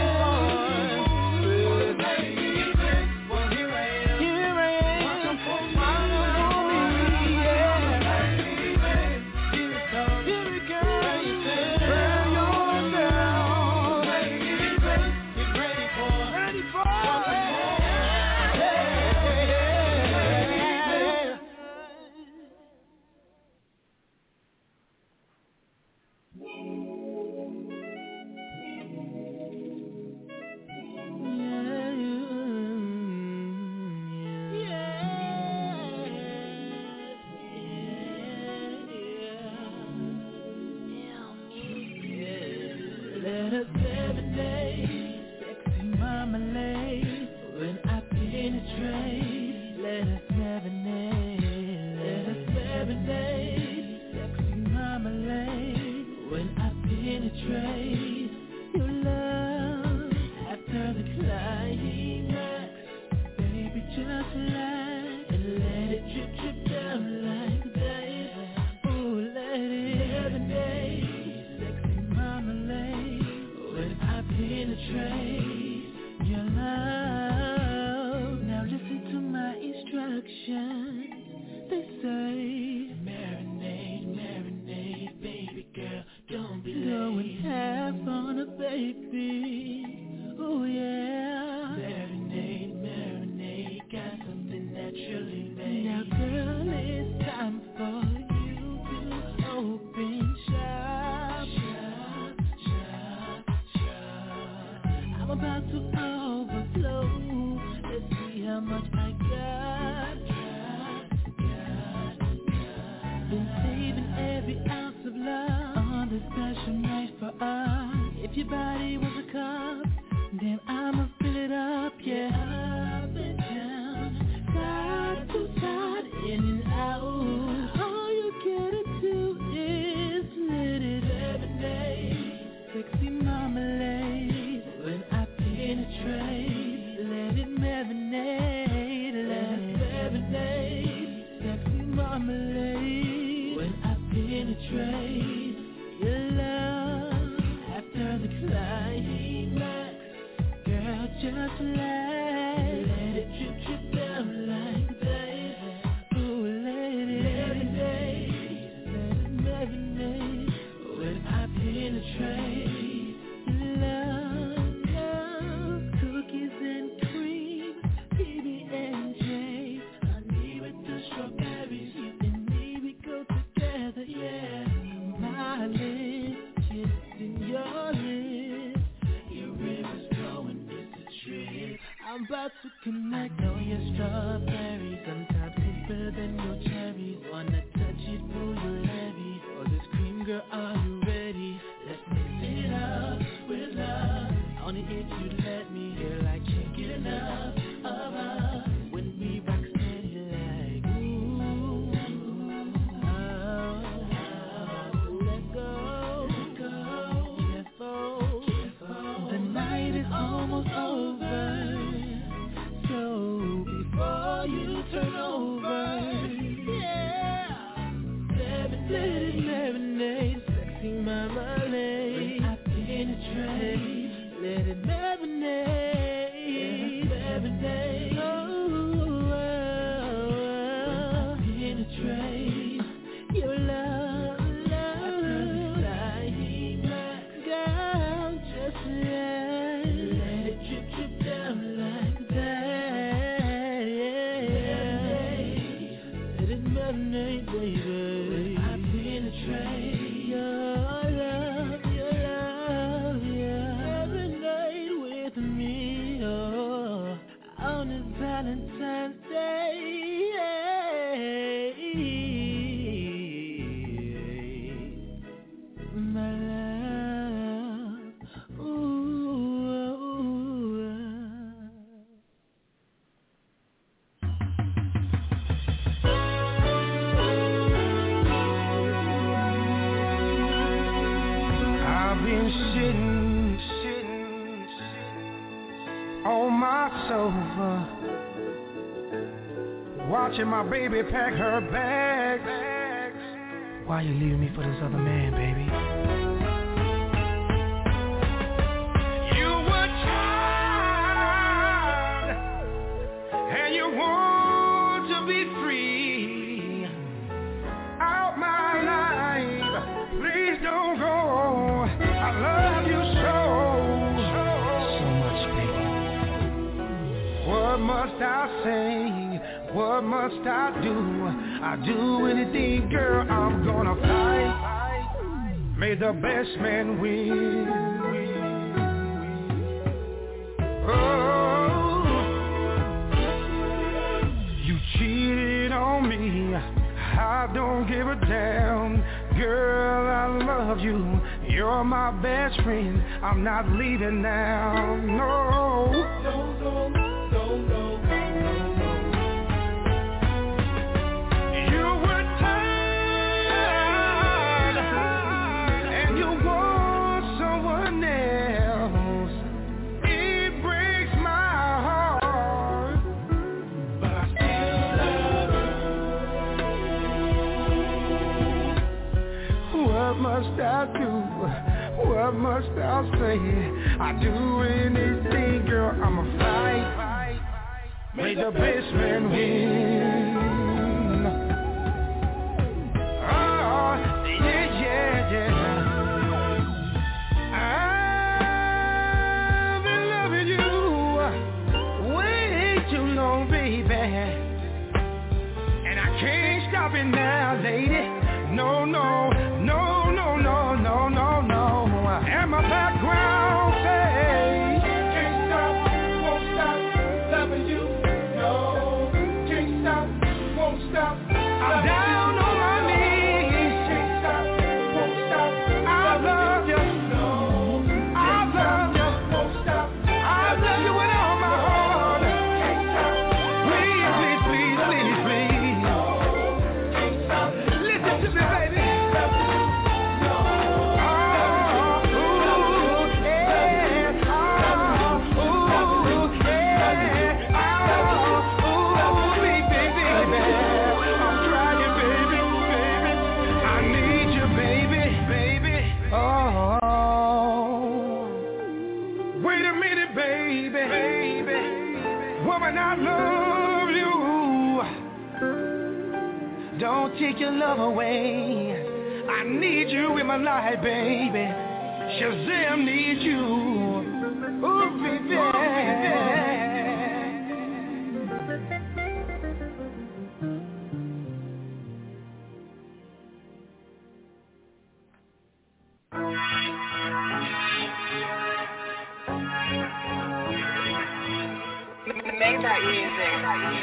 the main event. Well, here I am, watch out for me. Yeah. Here it comes, prepare yourself. Main event. Get ready for something more. Let us serenade, sexy marmalade. When I penetrate, let us serenade. Let us serenade, sexy marmalade. When I penetrate, your love after the climax, baby, just relax and let it drip, drip down like that. Ooh, let it serenade. When I penetrate your love. Now listen to my instructions. They say marinate, marinate, baby girl, don't be late. Go and tap on a baby. Oh yeah. Marinate, marinate, got something naturally made. Now girl, it's time for you to open shop. I'm about to overflow. Let's see how much I got. Been saving every ounce of love on this special night for us. If your body was a cup, then I'ma fill it up. marmalade when I penetrate your love after the climax. Girl, just let it drip down like that. Ooh, let it marinate when I penetrate your love. Cookies and cream, PB&J, honey with the strawberries. You and me, we go together, yeah. My lips kissing your lips, your rivers flowing, it's a trip. I'm about to connect. I know your strawberries, sometimes sweeter than your cherries. Wanna touch it, pull your levy. Oh, this cream, girl, are you ready? Let's mix it up with love. Only if you let me, girl, I can't get enough of us. When we rock steady like ooh, let go, careful. The night is almost over, so before you turn over, yeah, marinate, sexy marmalade. When I penetrate, let it marinate. Oh, penetrate your love. After the climax, girl, just let it drip down like that. Let it marinate, baby. When I penetrate your love, yeah. Marinate with me, oh, on this Valentine's Day. My love, ooh. I've been sitting on my sofa, watching my baby pack her bags. Why you leaving me for this other man, baby? You were tired, and you want to be free. Out my life, please don't go. I love you so much, baby. What must I say? What must I do? I do anything, girl, I'm gonna fight. May the best man win. Oh, you cheated on me, I don't give a damn. Girl, I love you, you're my best friend, I'm not leaving now, no. What must I do? What must I say? I do anything, girl, I'ma fight. May the best man win. Oh, yeah. I've been loving you way too long, baby, and I can't stop it now, lady. No. And my background says can't stop, won't stop loving you. No, can't stop, won't stop. I'm down on my knees. Can't stop, won't stop. I love you. No, I love you. Won't stop. I love you with all my heart. Can't stop. Please. No, can't stop. Listen to me, baby. don't take your love away. I need you in my life, baby. Shazam needs you. Ooh, baby. Maybach music.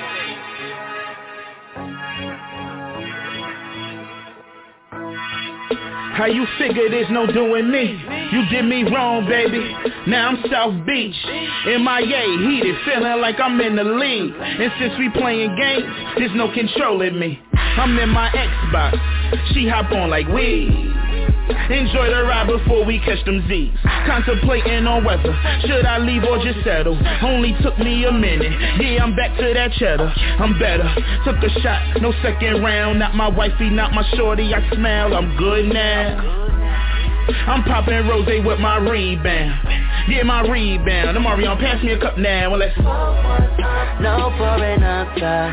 How you figure there's no doing me? You did me wrong, baby. Now I'm South Beach, MIA, heated, feeling like I'm in the league. And since we playing games, there's no controlling me. I'm in my Xbox, she hop on like we. Enjoy the ride before we catch them Z's. Contemplating on whether should I leave or just settle. Only took me a minute. Yeah, I'm back to that cheddar. I'm better. Took a shot, no second round. Not my wifey, not my shorty. I smell, I'm good now. I'm popping rosé with my rebound. Yeah, my rebound. I'm Marion, pass me a cup now. Well, let's no for another.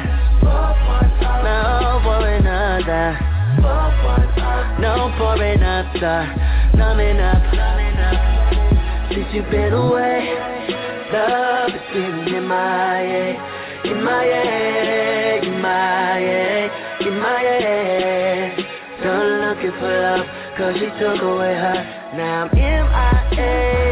No for another. No for another. Numbing up. Since you've been away, love is getting in my head. In my head. In my head. In my head. Done looking for love, cause she took away her. Now I'm MIA.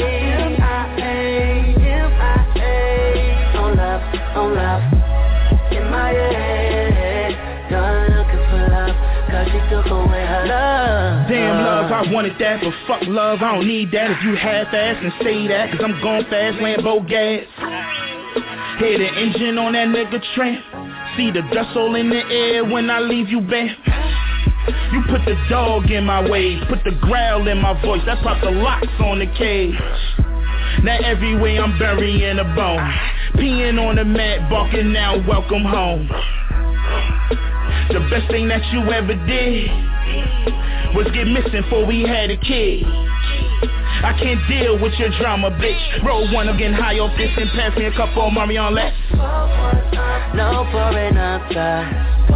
On love, on love. In my head. Done looking for love, cause she took away her love. Damn love, I wanted that, but fuck love, I don't need that. If you half-ass and say that, cause I'm going fast, Lambo gas. Hear the engine on that nigga tramp. See the dust all in the air when I leave you, bam. You put the dog in my ways, put the growl in my voice. That's pop the locks on the cage. Now every way I'm burying a bone. Peeing on the mat, barking now, welcome home. The best thing that you ever did was get missing before we had a kid. I can't deal with your drama, bitch. Roll one again high off this and pass me a cup on Marion, let's no for another.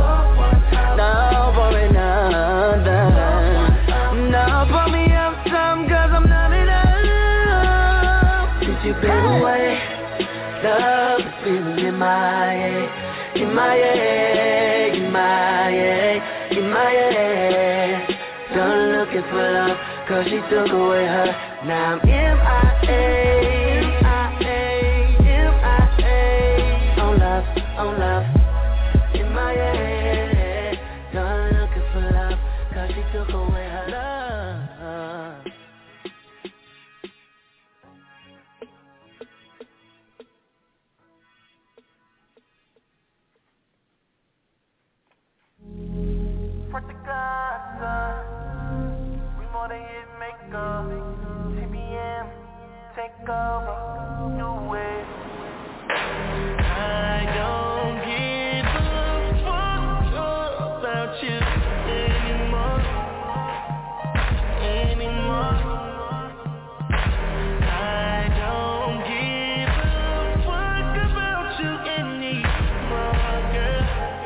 No for another. No for me up some, cause I'm not enough. Since you've been away, love is feeling in my head. In my head, in my head, in my head. Done looking for love, cause she took away her. Now I'm MIA. On love, on love. In my head. Done looking for love, cause she took away her love. We more than hit maker. TBM, take over, do it. I don't give a fuck about you anymore. I don't give a fuck about you anymore, girl.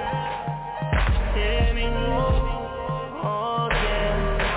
Anymore. Oh yeah.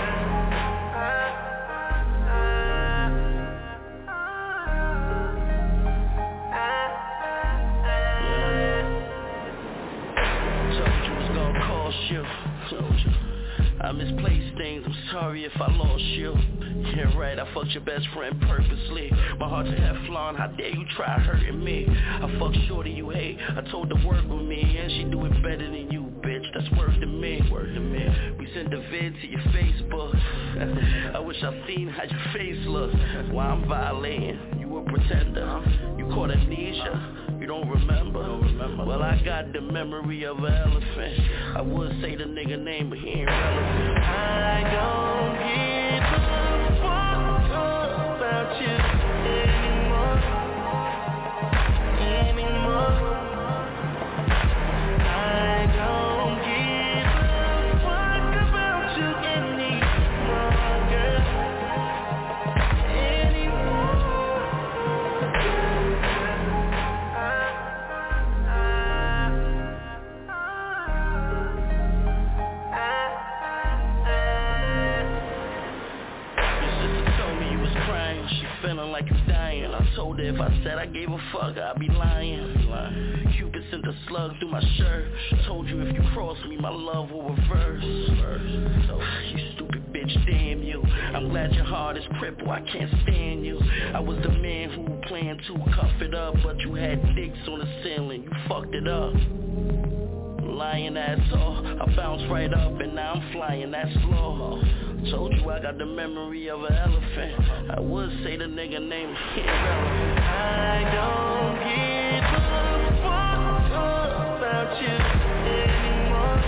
I misplaced things, I'm sorry if I lost you. Yeah right, I fucked your best friend purposely. My heart's a Teflon, how dare you try hurting me. I fucked shorty you hate, I told her work with me. And she do it better than you, bitch, that's word to me. We sent a vid to your Facebook. I wish I seen how your face looks. Why I'm violating, you a pretender. You caught amnesia, you don't remember. Well, I got the memory of an elephant. I would say the nigga name, but he ain't relevant. I don't give a fuck about you anymore. I don't give a fuck about you anymore, girl. like you dying. I told her if I said I gave a fuck, I'd be lying. Cupid sent a slug through my shirt. Told you if you cross me, my love will reverse. You stupid bitch, damn you. I'm glad your heart is crippled, I can't stand you. I was the man who planned to cuff it up, but you had dicks on the ceiling, you fucked it up. Lying asshole, I bounced right up and now I'm flying that slow. Told you I got the memory of an elephant. I would say the nigga name is irrelevant. I don't give a fuck about you anymore.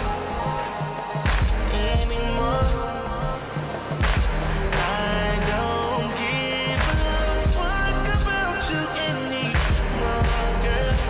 I don't give a fuck about you anymore, girl.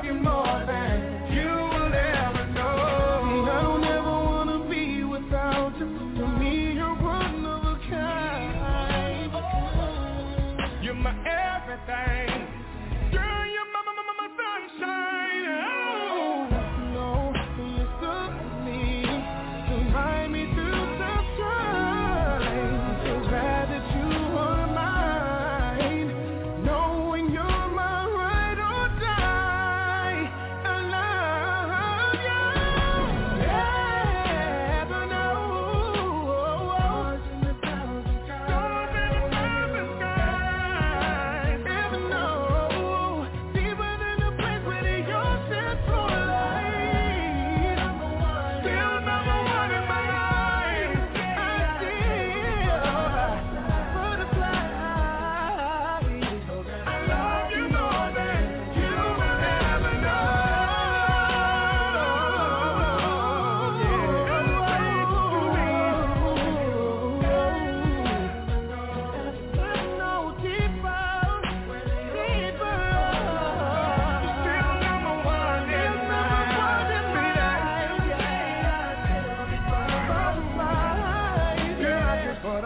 Without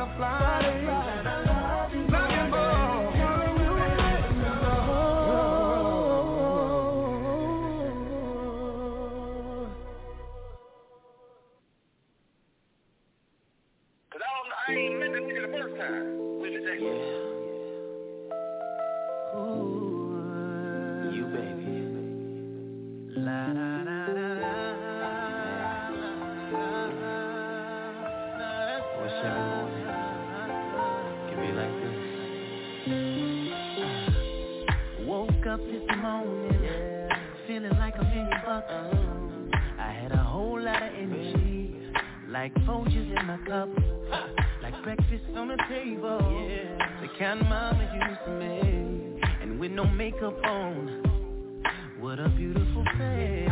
I ain't met that nigga the first time. Willie Jackson. You baby. La la la la la. Wish every morning could be like this. Woke up this morning, feeling like $1 million bucks. I had a whole lot of energy, like Folgers in my cup. Like breakfast on the table, the kind mama used to make, and with no makeup on, what a beautiful face.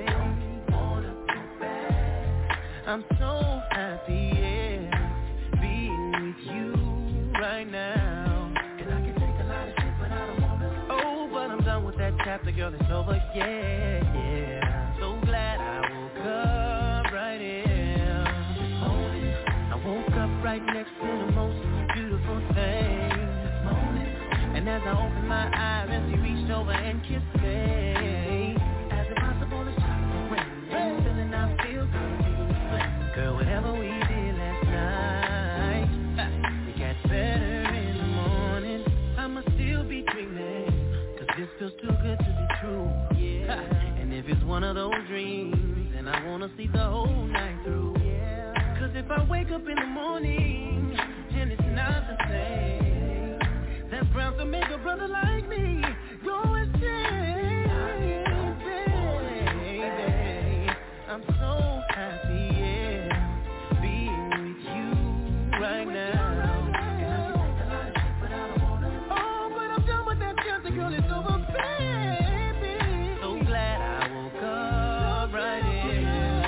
I'm so happy, being with you right now. And I can take a lot of shit, but I don't wanna. Oh, but I'm done with that chapter, girl, it's over, yeah. So glad I woke up right here. Right next to the most beautiful thing this morning. And as I opened my eyes, and she reached over and kissed me, as impossible as chocolate rain, feeling I feel good. Girl, whatever we did last night, it got better in the morning. I'ma still be dreaming, cause this feels too good to be true. And if it's one of those dreams, then I wanna sleep the whole night through. Cause if I wake up in the morning and it's not the same, that's bound to make a brother like me go insane, baby. I'm so happy, being with you right now. Oh, but I'm done with that chapter, girl, it's over, baby. So glad I woke up right here.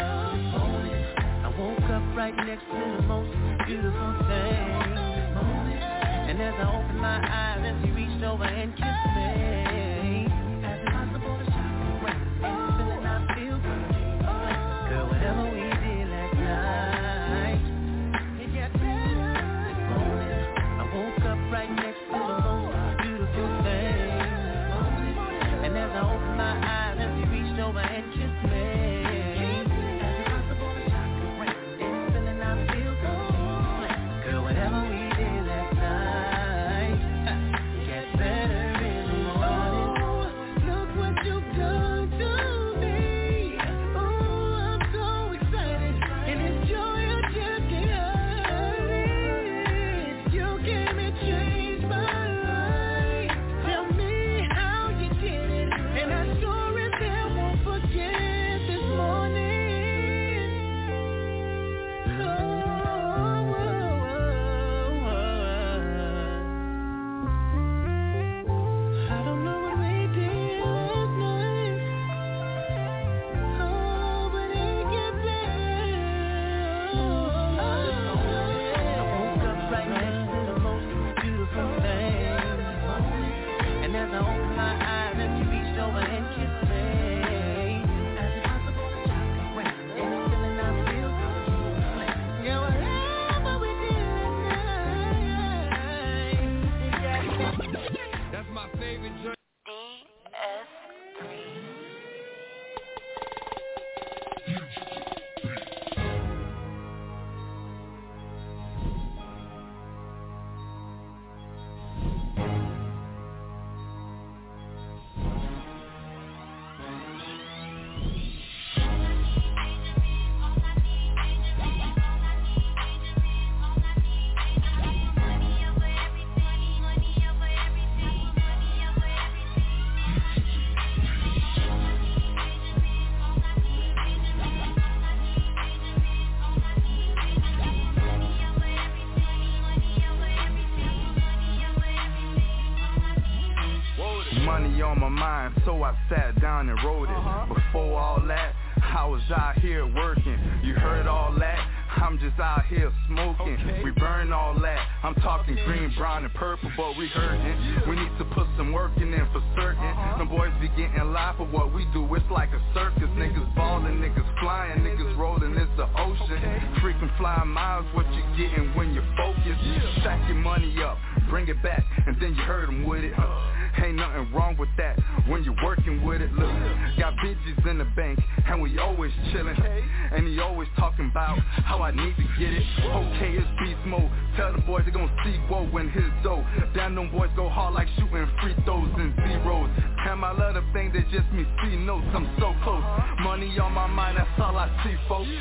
Right next to the most beautiful thing this morning. And as I opened my eyes, and she reached over and kissed me, as impossible to chocolate rain, feeling I feel good. Girl, whatever we did last night, it got better this morning. I woke up right next to the most beautiful thing this morning. And as I opened my eyes, and she reached over and kissed me. So I sat down and wrote it. Before all that, I was out here working. You heard all that? I'm just out here smoking. We burn all that. I'm talking green, brown, and purple, but we hurting. We need to put some work in for certain. Them boys be getting live for what we do. It's like a circus. Niggas ballin', niggas flying, niggas rolling. It's the ocean. Freaking flying miles, what you getting when you're focused. Stack your money up, bring it back, and then you hurt them with it. Ain't nothing wrong with that when you're working with it. Look, got bitches in the bank, and we always chillin'. And he always talking about how I need to get it. Okay, it's beast mode. Tell the boys they gon' see woe when his dough. Damn, them boys go hard like shooting free throws and zeros. Damn, I love the thing that just me see notes. I'm so close. Money on my mind, that's all I see, folks.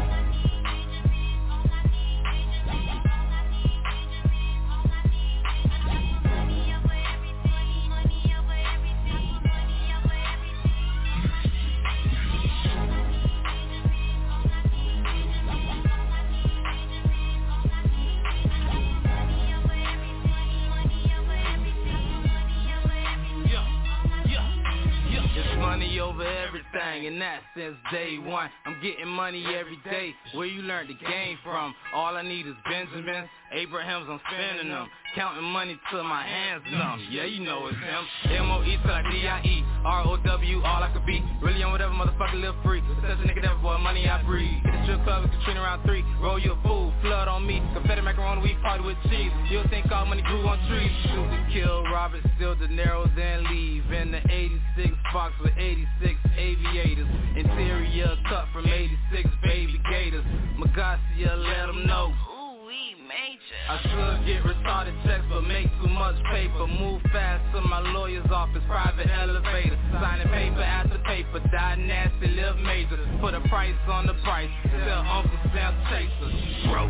Money over everything, and that since day one. I'm getting money every day. Where you learned the game from? All I need is Benjamins, Abrahams, I'm spending them. Counting money till my hands numb. Yeah, you know it's him. M-O-E till I D-I-E. R-O-W, all I could be. Really on whatever, motherfucker, live free. Such a nigga that boy, money I breathe. Hit the strip club with Katrina around 3. Roll you a fool, flood on me. Confetti macaroni, we party with cheese. You'll think all money grew on trees. Shoot to kill, Robert, steal De Niro's and leave. In the 86 Fox with 86 aviators. Interior cut from 86 baby gators. Magasia, let them know. I should get retarded checks, but make too much paper. Move fast to my lawyer's office, private elevator. Signing paper after paper, die nasty, live major. Put a price on the price, tell Uncle Sam Chaser. Broke.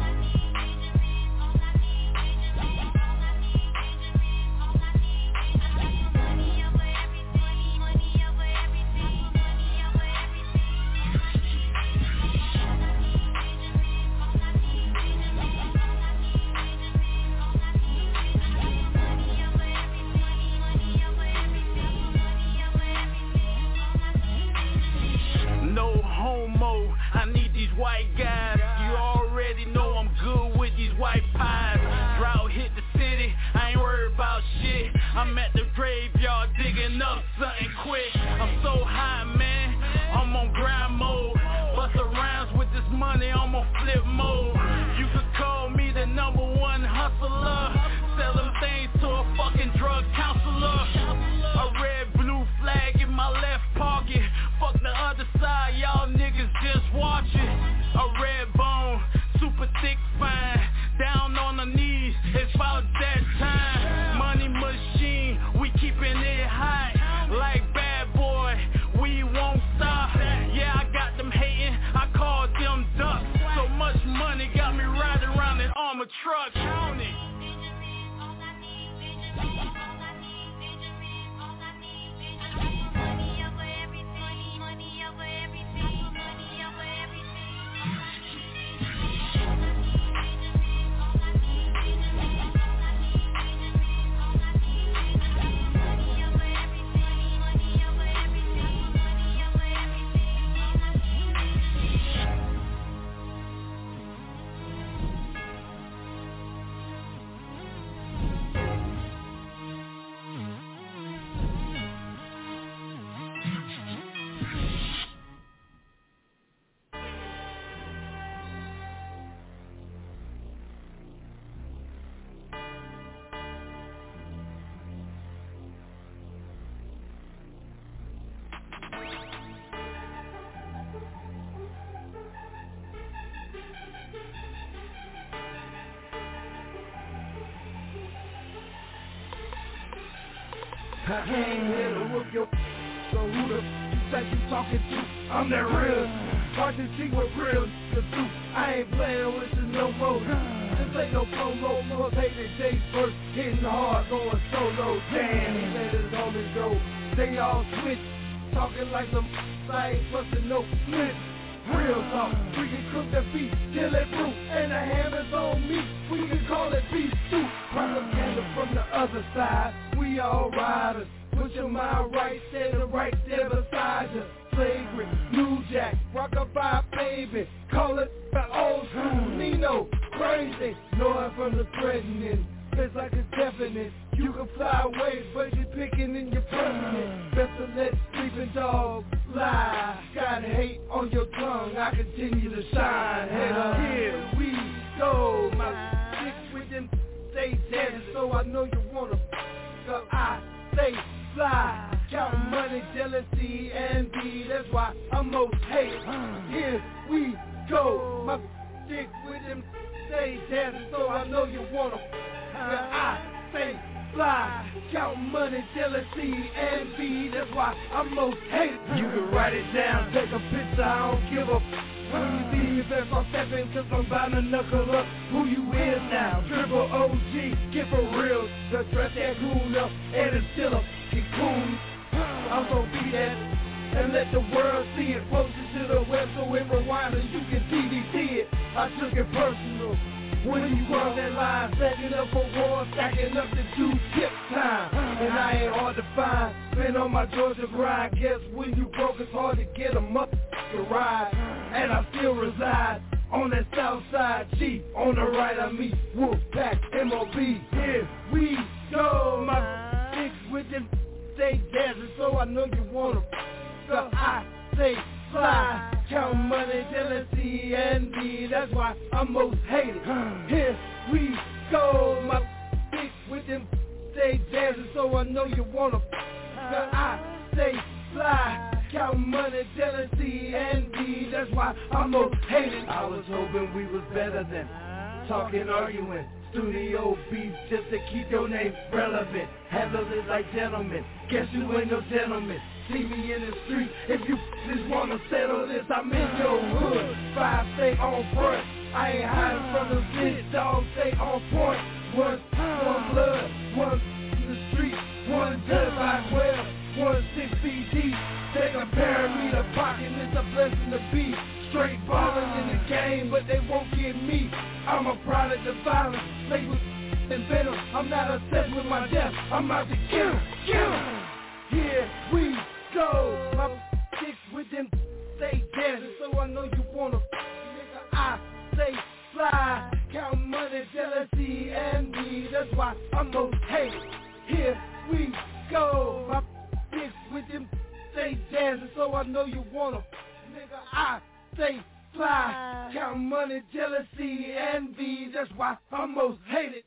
No homo, I need these white guys. You already know I'm good with these white pies. Drought hit the city, I ain't worried about shit. I'm at the graveyard digging up something quick. I'm so high, man, I'm on grind mode. Bust arounds with this money, I'm on flip mode. You could call me the #1 hustler. Selling things to a fucking drug counselor. A red blue flag in my left pocket. Fuck the other side, y'all niggas just watch it. A red bone, super thick fine. Down on the knees, it's about that time. Money machine, we keeping it hot. Like bad boy, we won't stop. Yeah, I got them hating, I called them ducks. So much money got me riding around in armored trucks. Count it. I came here to whoop your so who the you think you talking to? I'm that real. Hard to see what real to do. I ain't playing with you no more. This ain't no promo, more pay the day first. Hitting hard, going solo. Damn, he said it's on the go. They all switch, talking like some I ain't busting no split. Real talk, we can cook the beef till it brew, and the hammer's on me. We can call it beef stew. Propaganda from the other side. We all riders. Put your mind right, standing right there beside you. Slavery, New Jack, rockabye baby. Call it the old school Nino. Crazy, know it from the threatening. It's like a definite. You can fly away, but you're picking in your permanent. Best to let sleeping dogs lie. Got hate on your tongue, I continue to shine. Head up, here we go. My know you wanna. So I stay fly. Count money, jealousy, envy. That's why I'm most hated. Here we go. My dick with them stay dancing, so I know you wanna. I stay fly. Count money, jealousy, envy. That's why I'm most hated. You can write it down, take a picture. I don't give a. When you see me, best I'm stepping, cause I'm bound to knuckle up. Who you is now? Triple OG, get for real. The dress that cool up, and it's still a cool. I'm gonna be that and let the world see it. Post it to the web so it rewind and you can DVD it. I took it personal. When you cross that line, stacking up for war, stacking up the juice, tip time. And I ain't hard to find. Been on my Georgia grind. Guess when you broke, it's hard to get a motherfucker ride. And I still reside on that south side. G on the right, I meet Wolfpack, MOB. Here we go. My dicks with them stay dancing, so I know you wanna. So I say fly. Count money, jealousy, envy. That's why I'm most hated. Here we go. My dick with them stay dancing, so I know you wanna. So I say fly. Count money, jealousy, envy. That's why I'm most hated. I was hoping we was better than talking, arguing. Studio beef just to keep your name relevant. Handle it like gentlemen. Guess you ain't no gentleman. See me in the street. If you just wanna settle this, I'm in your hood. 5 stay on front. I ain't hiding from the bitch. Dogs stay on point. One blood, one in the street, one dead by 12, one 6 feet deep. They compare me to pocket, it's a blessing to be. Straight ballin' in the game, but they won't get me. I'm a product of violence, late with and venom. I'm not obsessed with my death, I'm out to kill. Here we go. My dicks with them stay dancing, so I know you wanna. Nigga, I stay fly. Count money, jealousy, envy. That's why I'm most hated. Here we go. My dicks with them stay dancing, so I know you wanna. Nigga, I stay fly. Count money, jealousy, envy. That's why I'm most hated.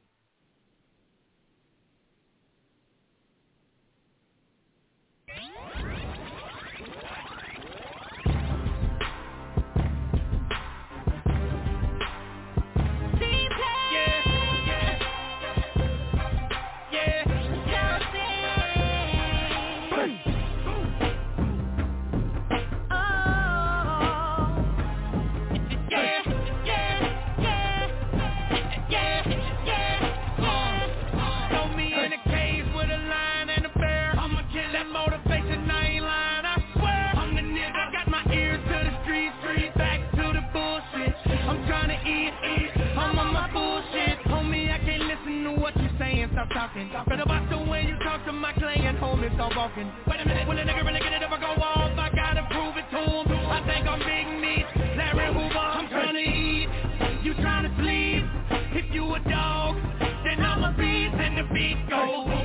Stop talking. Better watch the way you talk to my client, homie, stop walking. Wait a minute, when a nigga really get it, if I go off, I gotta prove it to him. I think I'm Big Meat, Larry Hoover, I'm trying to eat, you trying to sleep. If you a dog, then I'm a beast, and the beat goes. I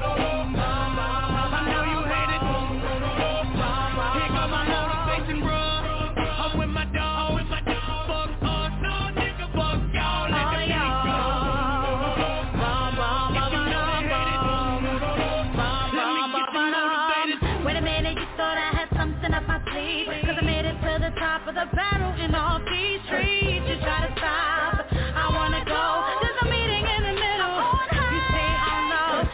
know you hate it. Here go my motivation, bruh. I'm with my dog, fuck us, no nigga, fuck y'all, let the beat go. Top of the battle in all these streets. You try to stop, I wanna go. There's a meeting in the middle. You say I'm low.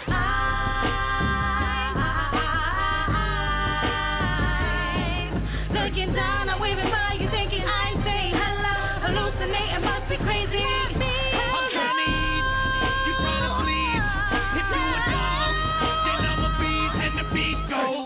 I'm looking down, I'm waving by you, thinking I say hello. Hallucinating, must be crazy. I'm trying to eat, you trying to sleep. If you a dog, then I'm a beast, and the beat goes.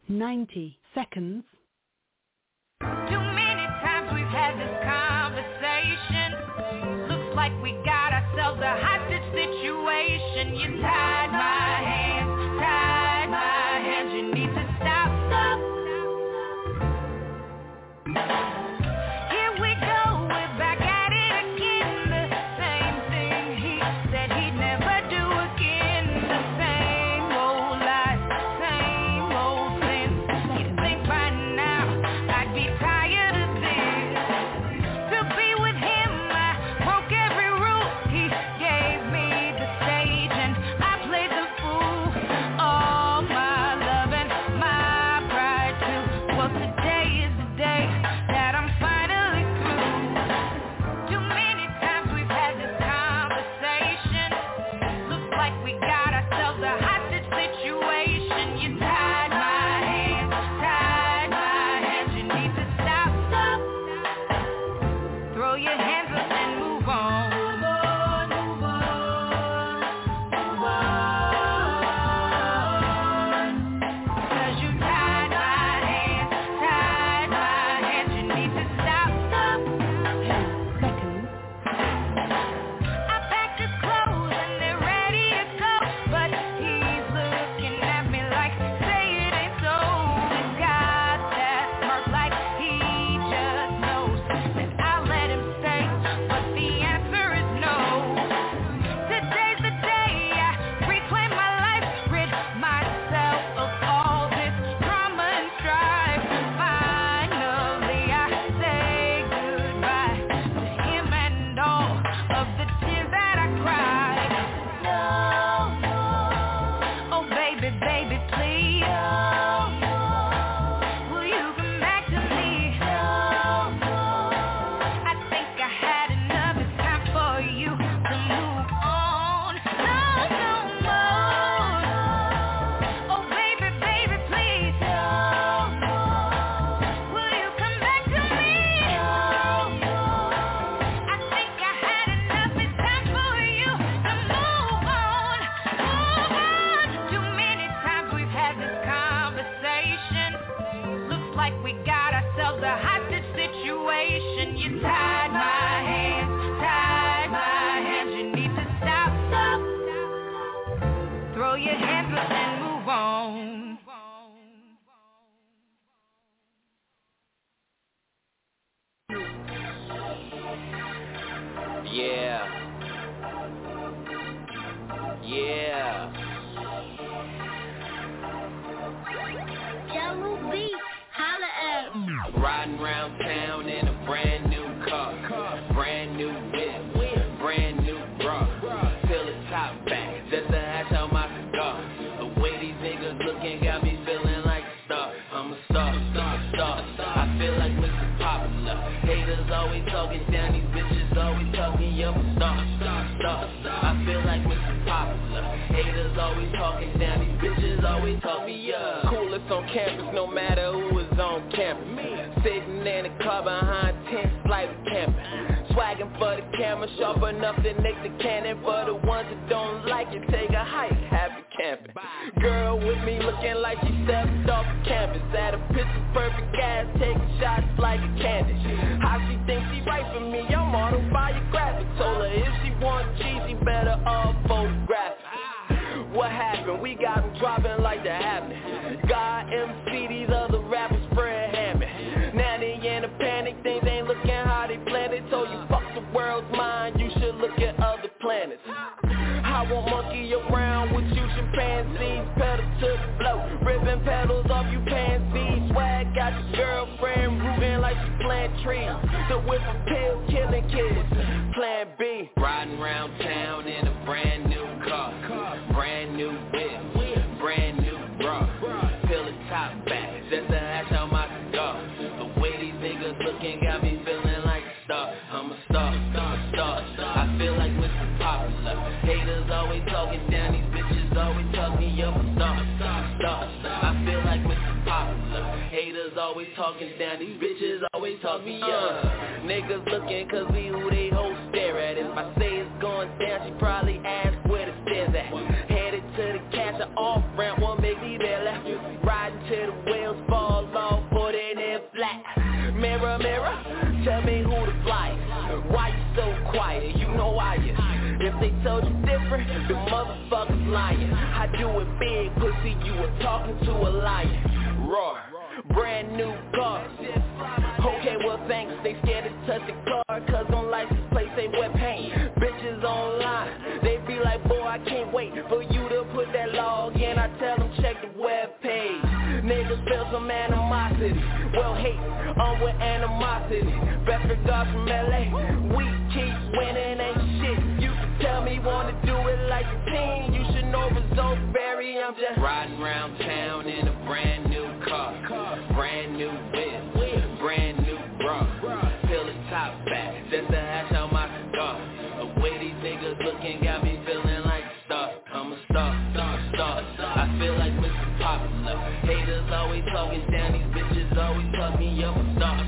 90 seconds. Too many times we've had this conversation. Looks like we got ourselves a hostage situation. You tied my hands, you need to stop. Here we go, we're back at it again. The same thing he said he'd never do again. The same old lies, same old sin. You'd think by now I'd be tired of this. To be with him, I broke every rule. He gave me the stage and I played the fool. All my love and my pride too. Well, today is the day that I'm finally through. Too many times we've had this conversation. Looks like we got ourselves a hostage situation. You tied my hands, you need to stop. Throw your hands up and move on. Cause you tied my hands, you need to stop. 10 seconds. I packed his clothes and they're ready to go, but he's looking at me like, say it ain't so. He's got that smirk like he just knows that I'll let him stay, but the answer is no. Today's the day I reclaim my life, rid myself of all this drama and strife. Finally I say goodbye to him and all of the tears that I cried. No, oh baby, baby, please. Will you come back to me? I think I had enough. It's time for you to move on. No more. Oh baby, baby, please. Will you come back to me? I think I had enough. It's time for you to move on. Too many times we've had this conversation. Looks like we got ourselves a hostage situation. You tied my hands, you need to stop. Throw your hands up and move on. Yeah. Jello beat, holla at him. Riding around town in a brand new car, brand new whip, brand new bra. Till the top back, that's the hatch on my cigar. The way these niggas looking got me feeling like a star. I'm a star. I feel like Mr. Popular. Haters always talking down, these bitches always talking up a star. I feel like Mr. Popular. Haters always talking down, these bitches always talking up. Coolest on campus, no matter who is on campus. Sitting in the car behind tents like camping. Swagging for the camera, sharp enough to nick the cannon. For the ones that don't like it, take a hike, happy camping. Girl with me looking like she stepped off the campus. At a picture perfect ass, taking shots like a candy. How she think she right for me, I'm autobiographic. Told her if she want cheese, she better all photograph it. What happened? We got them dropping like they're happening. God MC, these other rappers spread hamming. Now they in a panic, things ain't looking how they planned it. Told you fuck the world's mind, you should look at other planets. I won't monkey around with you chimpanzees. Pedal to the flow, ripping pedals off you pansies. Swag got your girlfriend rooting like she plant trees. The whip a pill, killing kids. Plan B, riding around town in a brand new car, brand new whip, brand new bra. Peel the top back, that's the hatch on my cigar. The way these niggas looking got me feeling like a star. I'm a star. I feel like Mr. Popular. Haters always talking down, these bitches always talking up a star. I feel like Mr. Popular. Haters always talking down, these bitches always talking up. Niggas looking cause we who they hoes stare at. If I say it's going down, she probably ask where the stairs at. Headed to the cash or off ramp, one make me there left. Riding to the well. motherfuckers lying. I do it big, pussy, you were talking to a lion. Roar, brand new car. Okay, well thanks, they scared to touch the car, cause them license plates say wet paint. Bitches online, they be like, boy, I can't wait for you to put that log in. I tell them check the web page. Niggas feel some animosity, well hate, with animosity. Best regards from LA, we keep winning, ain't shit. You can tell me wanna do it like a team, you should know results vary. I'm just riding around town in a brand new car, brand new whip, brand new bra, peel the top back, that's the hash on my cigar. The way these niggas looking got me feeling like a star. I'm a star. I feel like Mr. Popular. Haters always talking down, these bitches always talk me up. I'm star.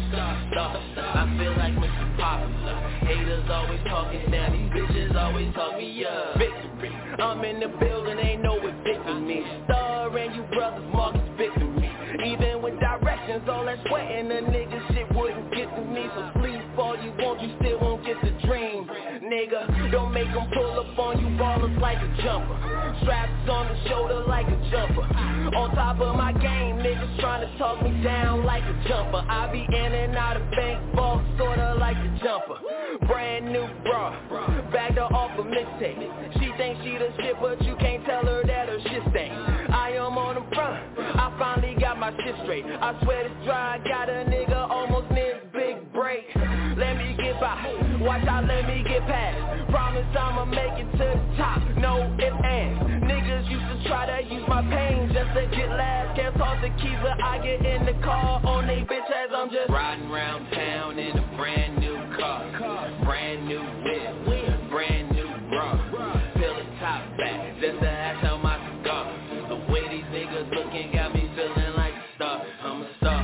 I feel like Mr. Popular. Haters always talking down, these bitches always talk me up. Victory, I'm in the building, ain't no evicting me. Star and you brothers, Marcus victory. Even with directions, all that sweating, the nigga shit wouldn't get to me. So sleep all you want, you still won't get the dream. Nigga, don't make them pull up on you, ballers like a jumper. Straps on the shoulder like a jumper. On top of my game, niggas trying to talk me down like a jumper. I be in and out of bank vault, sorta like a jumper. Brand new bra, bagged her off a mistake. She thinks she the shit, but you can't tell her that her shit stank. I am on the front, I finally got my shit straight. I swear this dry, got a nigga almost near his big break. Let me get by, watch out, let me get past. Promise I'ma make it to the top, no ifs, ands. Niggas used to try to use my pain just to get last. Can't toss the keys, but I get in the car on they bitch ass. I'm just riding around town in a brand new car, brand new whip, brand new bra, peel the top back, that's the hash on my cigar. The way these niggas looking got me feeling like a star. I'm a star.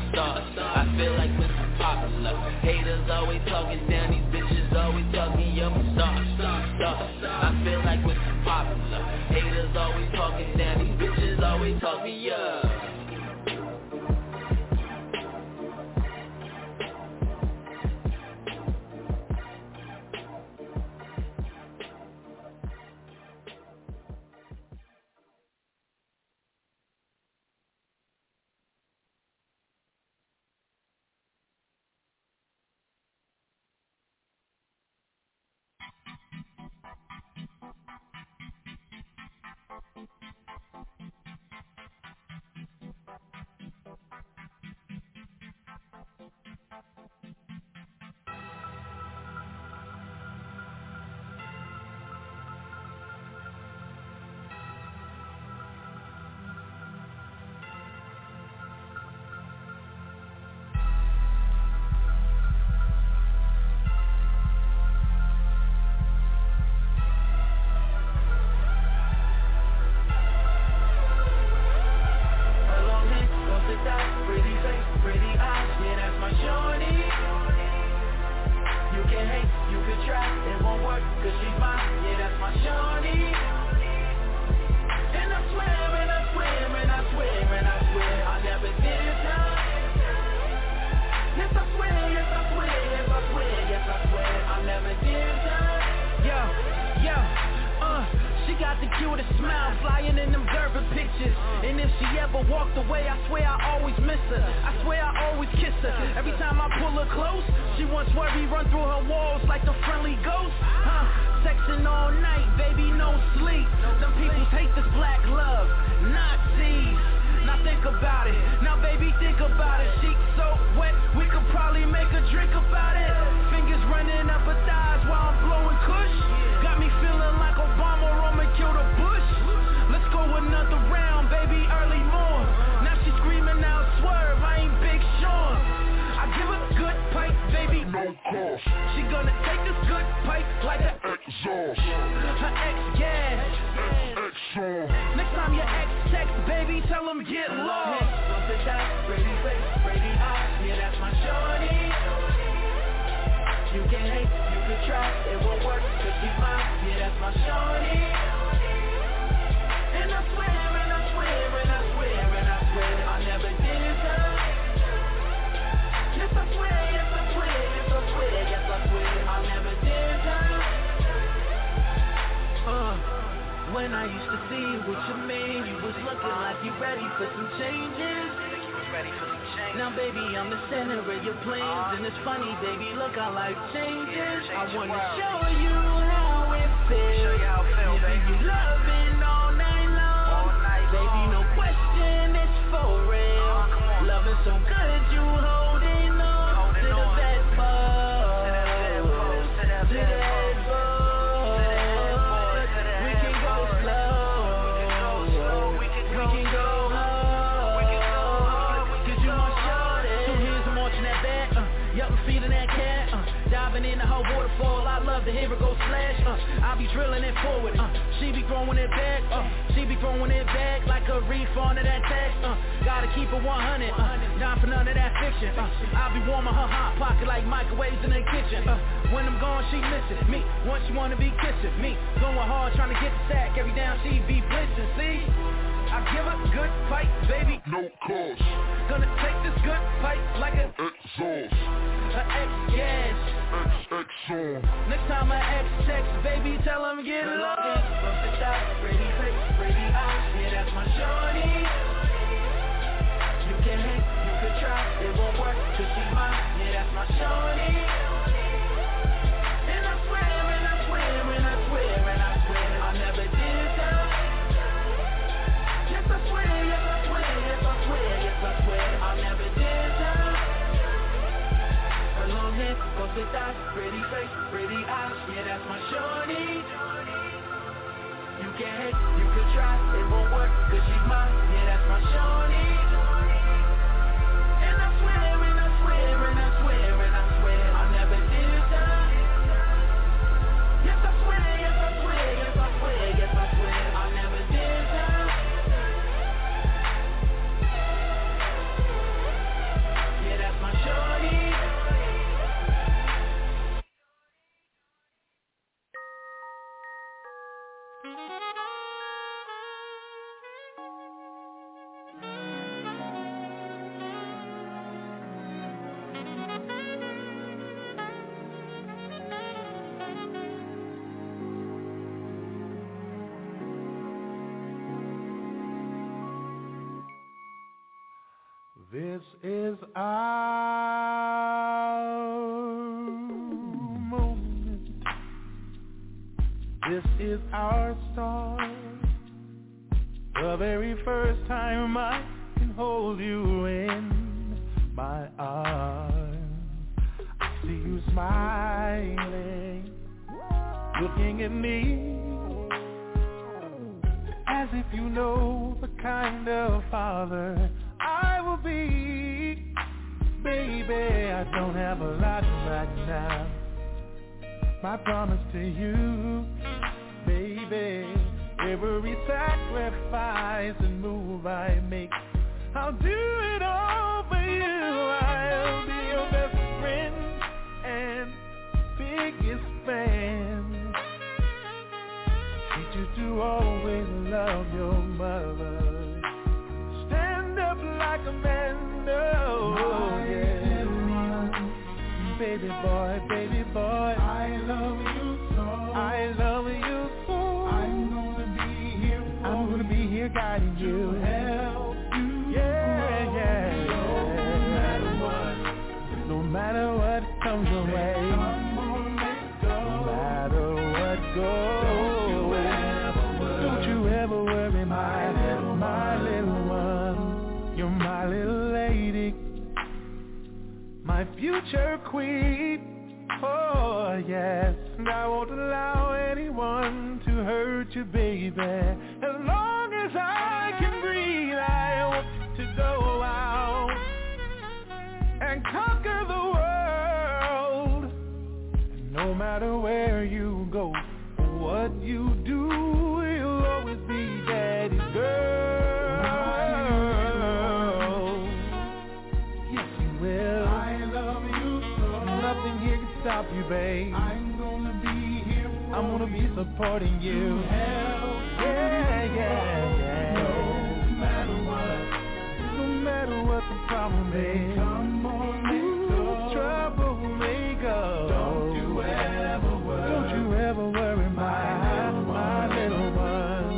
I feel like Mr. Popular. Haters always talking down, these bitches always talking up. I'm a star. I feel like Mr. Popular. Haters always talking down, these bitches always talking up. when I used to see you with your man, you was looking like you ready for some changes. Now baby, I'm the center of your plans, and it's funny, baby, look how life changes. I wanna show you how it feels. Giving you loving all night long. Baby, no question, it's for real. Loving so good, you holding on to the bedpost. To the headboard. We can go slow. We can go hard. Cause you my shorty. 2 years I'm watching that back. Yup, I'm feeding that cat. Diving in the whole waterfall. I love to hear it go splash. I be drilling it forward. She be throwing it back. She be throwing it back like a refund of that tax. Gotta keep it 100. Not for none of that fiction. I be warming her hot pocket like microwaves in the kitchen. When I'm gone, she missing me. Once she wanna be kissing me. Going hard trying to get the sack. Every down she be blitzing. See? I give a good fight, baby. No cost. Gonna take this good fight like an exhaust. An X-gas. X-on. Next time I X-text, baby, tell him get low. Perfect eyes, pretty face, pretty eyes. Yeah, that's my shorty. You can hate, you can try. It won't work, cause she's mine. Yeah, that's my shorty. And I swear, and I swear, and I swear, and I swear I never did that. Yes, I swear, yes, I swear, yes, I swear, yes, I swear I never did that. Her long hair, perfect eyes, pretty face, pretty eyes. Yeah, that's my shorty. You can hate, you can try, it won't work, cause she's mine. Yeah, that's my shorty. And I swear, and I swear, and I swear, and I swear I never did that. Yes, I swear, yes, I swear, yes, I swear, yes, I swear I never did that. Yeah, that's my shorty. This is our moment. This is our start. The very first time I can hold you in my arms. I see you smiling, looking at me as if you know the kind of father I will be. Baby, I don't have a lot right now. My promise to you, baby, every sacrifice and move I make, I'll do it all for you. I'll be your best friend and biggest fan. Teach you to always love your mother. Like a man, no, yeah. Baby boy, I love you so. I love you so. I'm gonna be here guiding you, help you, yeah. No matter what comes your way, no matter what goes, don't you ever worry, my little one. You're my little lady, my future queen. Oh yes, and I won't allow anyone to hurt you, baby. As long as I can breathe, I want to go out and conquer the world. And no matter where you go, what you do, you'll always be daddy's girl. Stop you, babe. I'm gonna be here. I'm gonna be supporting you. Yeah. No matter what the problem is. Come on, let's go. Trouble may go. Don't you ever worry, my little one.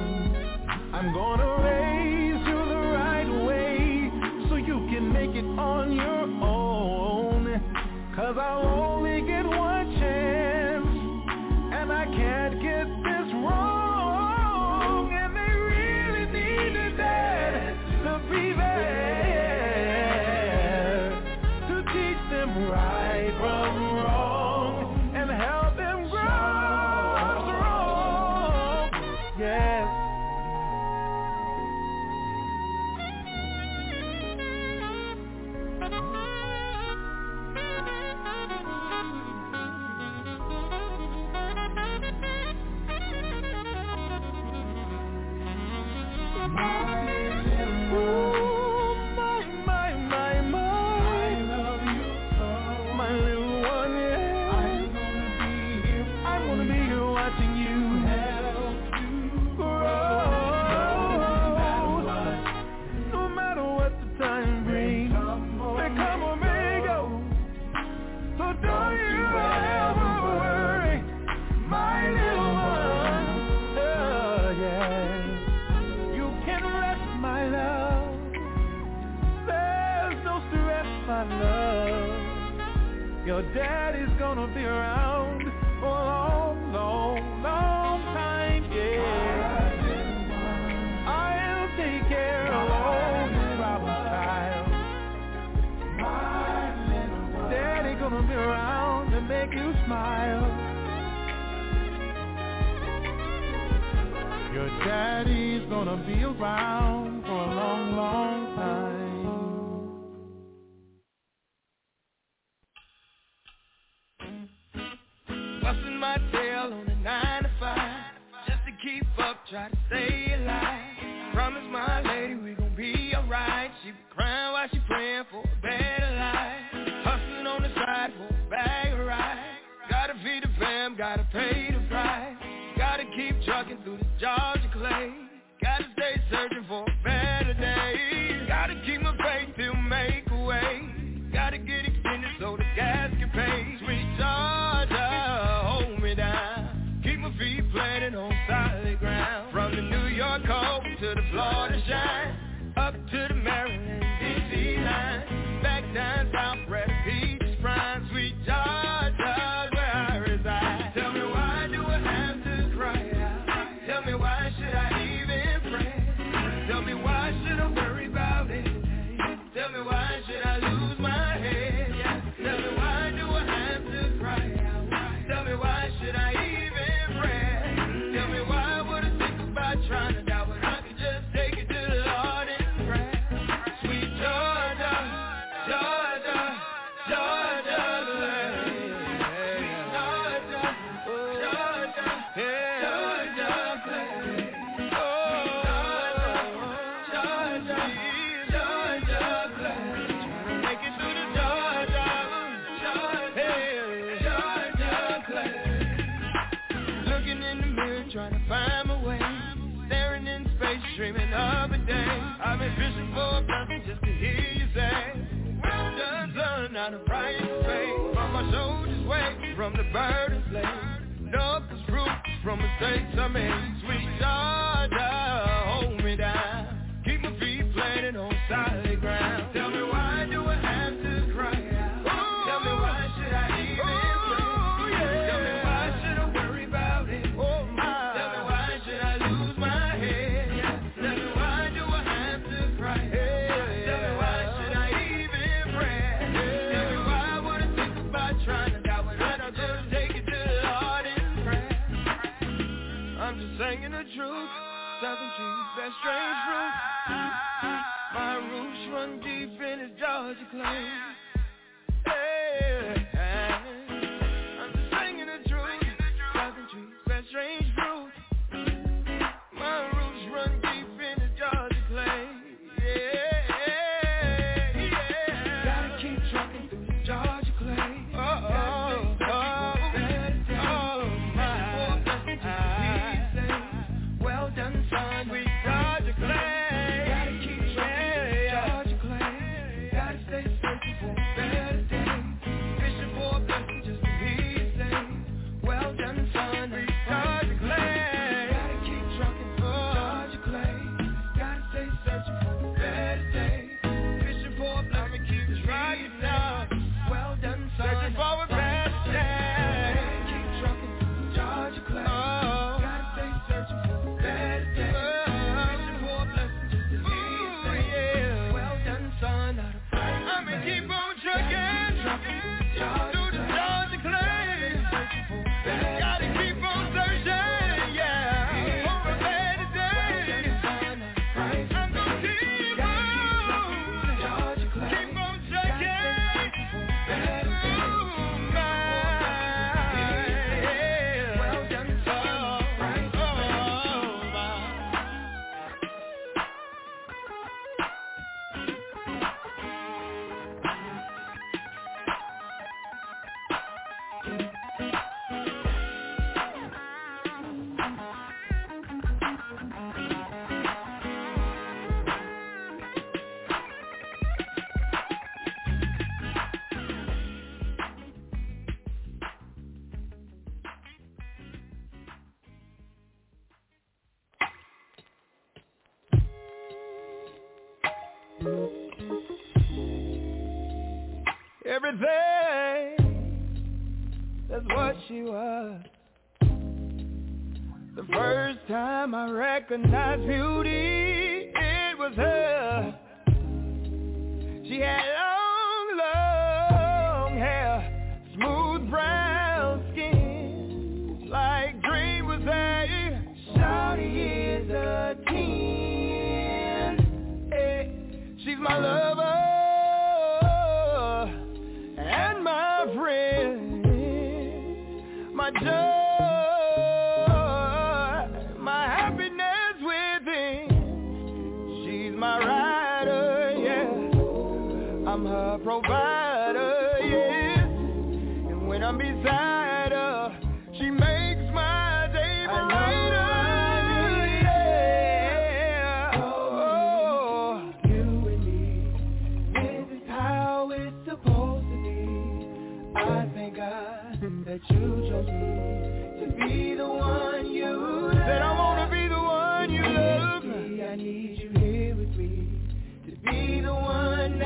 You can rest, my love. There's no stress, my love. Your daddy's gonna be around for a long, long, long time, yeah. I'll take care of all your problems, child. Daddy gonna be around to make you smile. Your daddy's gonna be around for a long, long time. Busting my tail on a 9 to 5, just to keep up, try to stay alive. Promise my lady we gon' be alright. She be crying while she praying for a better life. Hustling on the side for a bag of rice. Gotta feed the fam, gotta pay the price. Gotta keep trucking through the Georgia clay. Gotta stay searching for a better day. Gotta keep my faith till make a way. Gotta get extended so the gas can pay. Sweet Georgia, hold me down. Keep my feet planted on solid ground. From the New York cold to the Florida shine. Up to the Maryland, D.C. line. Back down south where the beach is prime. Sweet Georgia, where I reside. Tell me why do I have to cry out? Tell me why should I even pray? Tell me why should I worry about it? Tell me why should I lose my head? Yeah. Tell me why do I have to cry out? Tell me why should I even pray? Tell me why would I think about trying to die when I could just take it to the Lord and pray? Sweet Georgia, Georgia, Georgia, Georgia, Georgia, Georgia, trying to find my way, staring in space, dreaming of a day. I've been fishing for a blessing just to hear you say, well done, son, not a price to pay. From my shoulders weight, from the burden slave. No, cause fruit from mistakes I made. Sweet Georgia, hold me down. Keep my feet planted on solid ground. Tell me why do I have to cry out? Tell me why should I even pray? Tell me why should I worry about it? Singing the truth, Southern trees, that strange fruit. My roots run deep in the Georgia clay. Hey, I'm just singing the truth, Southern trees, that strange fruit. My roots run deep in the Georgia clay. Yeah. Gotta keep trucking through the Georgia clay. Georgia clay. Gotta keep trucking, Georgia clay. Gotta stay searching for everything. That's what she was. The first time I recognized beauty, it was her. She had long hair, smooth brown skin, like dream was there. Shawty is a 10. Hey, she's my lover and my friend, my joy. Provider, yes. And when I'm beside her, she makes my day brighter. Yeah. Oh, you and me, this is how it's supposed to be. I thank God that you chose me to be the one you love. Said I wanna be the one you love. I need you here with me to be the one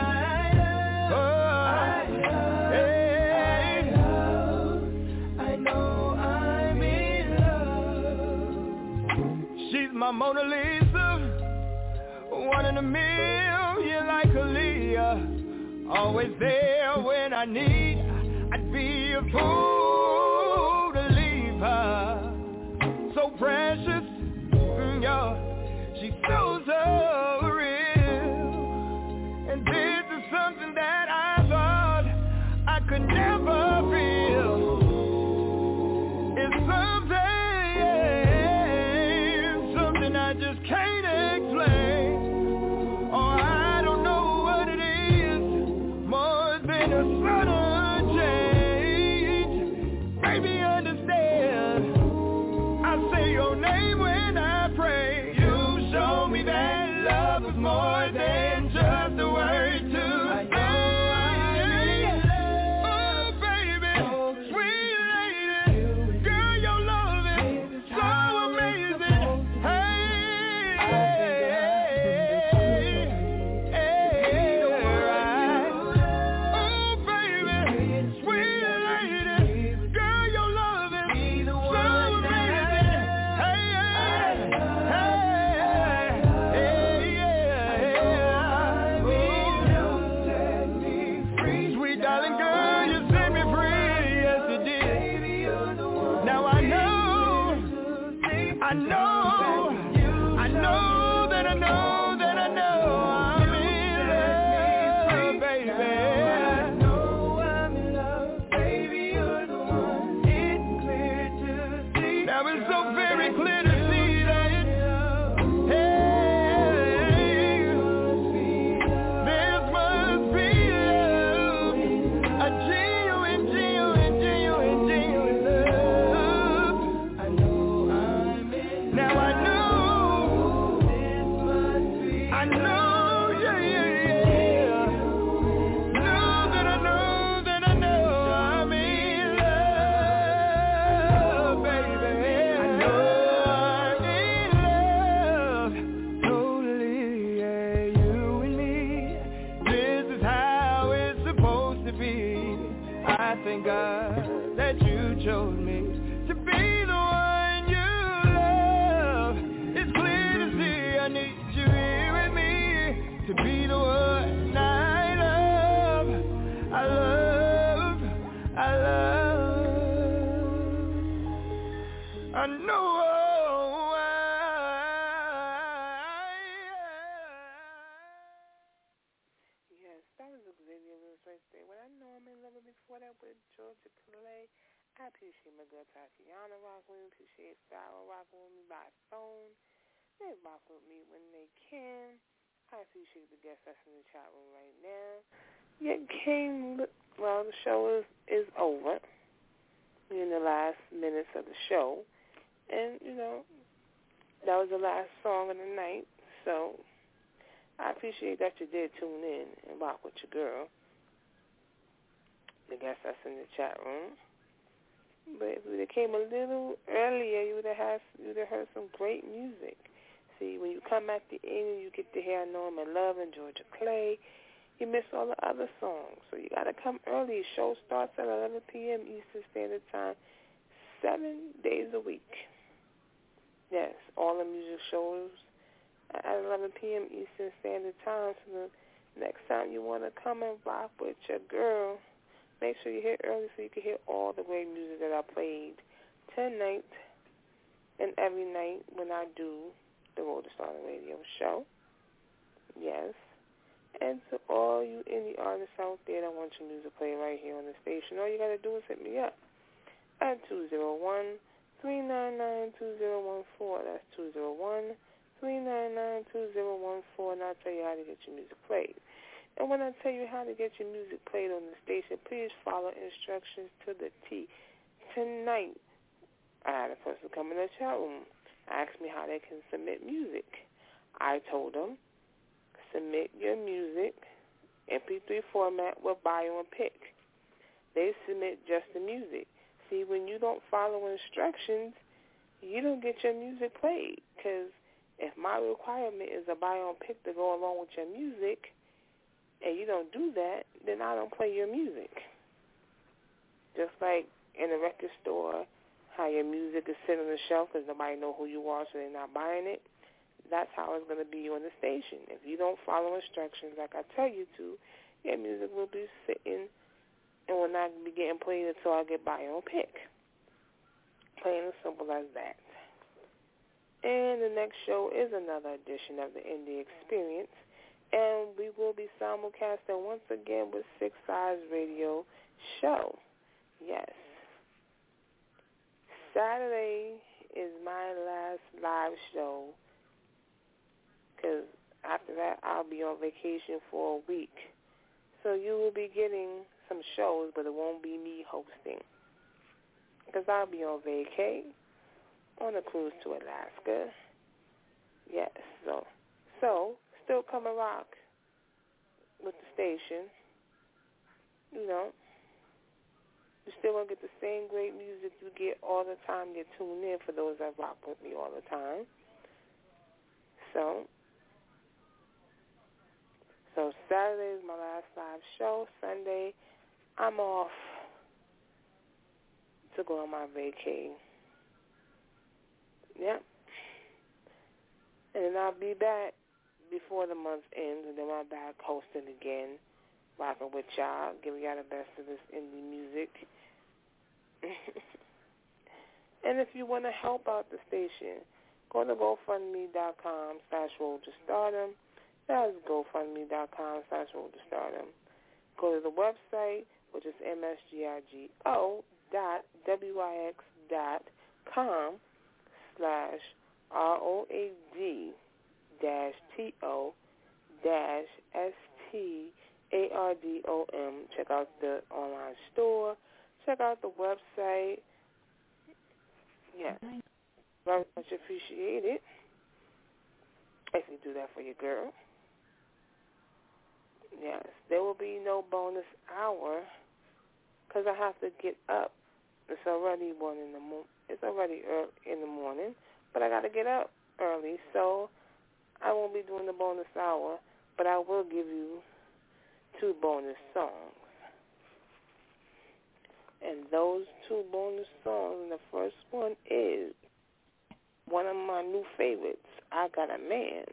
my Mona Lisa, one in a million like Aaliyah. Always there when I need, I'd be a fool to leave her. So precious, yeah, she's so real. And this is something that I thought I could never feel. It's something I just can't explain. Oh, I don't know what it is, more than a sudden change. Baby, understand, I say your name when I pray. You show me that love is more than just a word to say. I appreciate my girl Tatiana rocking with me, appreciate Farrah rocking with me by phone. They rock with me when they can. I appreciate the guests that's in the chat room right now. The show is over. We're in the last minutes of the show. And, that was the last song of the night. So I appreciate that you did tune in and rock with your girl. The guests that's in the chat room. But if you came a little earlier, you would have heard some great music. See, when you come at the end, you get to hear Norman Love and Georgia Clay. you miss all the other songs. So you got to come early. Show starts at 11 p.m. Eastern Standard Time, 7 days a week. Yes, all the music shows at 11 p.m. Eastern Standard Time. So the next time you want to come and rock with your girl, make sure you're here early so you can hear all the great music that I played tonight and every night when I do the Road to Stardom Radio show. Yes. And to all you indie artists out there that want your music played right here on the station, all you got to do is hit me up at 201-399-2014. That's 201-399-2014, and I'll tell you how to get your music played. And when I tell you how to get your music played on the station, please follow instructions to the T. Tonight, I had a person come in the chat room, asked me how they can submit music. I told them, submit your music, MP3 format with bio and pic. They submit just the music. See, when you don't follow instructions, you don't get your music played. Because if my requirement is a bio and pic to go along with your music, and you don't do that, then I don't play your music. Just like in a record store, how your music is sitting on the shelf because nobody know who you are, so they're not buying it. That's how it's going to be on the station. If you don't follow instructions like I tell you to, your music will be sitting and will not be getting played until I get bio and pick. Plain and simple as that. And the next show is another edition of the Indie Experience, and we will be simulcasting once again with Six Sides Radio show. Yes. Saturday is my last live show, because after that I'll be on vacation for a week. So you will be getting some shows, but it won't be me hosting, because I'll be on vacay on a cruise to Alaska. Yes, so still come and rock with the station. You know, you still going to get the same great music you get all the time. You tune in for those that rock with me all the time. So Saturday is my last live show. Sunday, I'm off to go on my vacay. Yep. And then I'll be back before the month ends, and then I'm back hosting again, rocking with y'all, giving y'all the best of this indie music. And if you want to help out the station, go to GoFundMe.com/RoadToStardom. That's GoFundMe.com/RoadToStardom. Go to the website, which is msgro.wix.com/ROAD-TO-STARDOM. Check out the online store. Check out the website. Yeah. Very much appreciated if you do that for your girl. Yes. There will be no bonus hour because I have to get up. It's already 1 in the morning. It's already early in the morning, but I got to get up early, so I won't be doing the bonus hour, but I will give you 2 bonus songs. And those 2 bonus songs, and the first one is one of my new favorites, I Got a Man.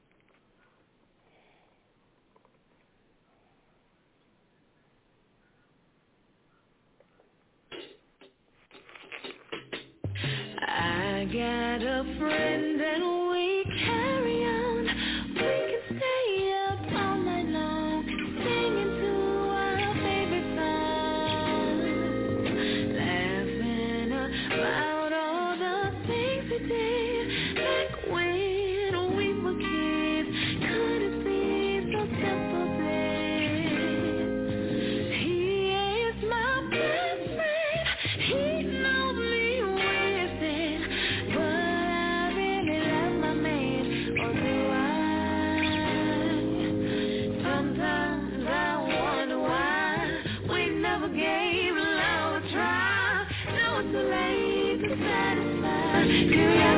I got a friend and we carry on. We can stay up all night long, singing to our favorite songs, laughing about all the things we did back when we were kids. Could it be so simple then? He is my best friend. He knows me. Gave love a try. No, it's too late to satisfy.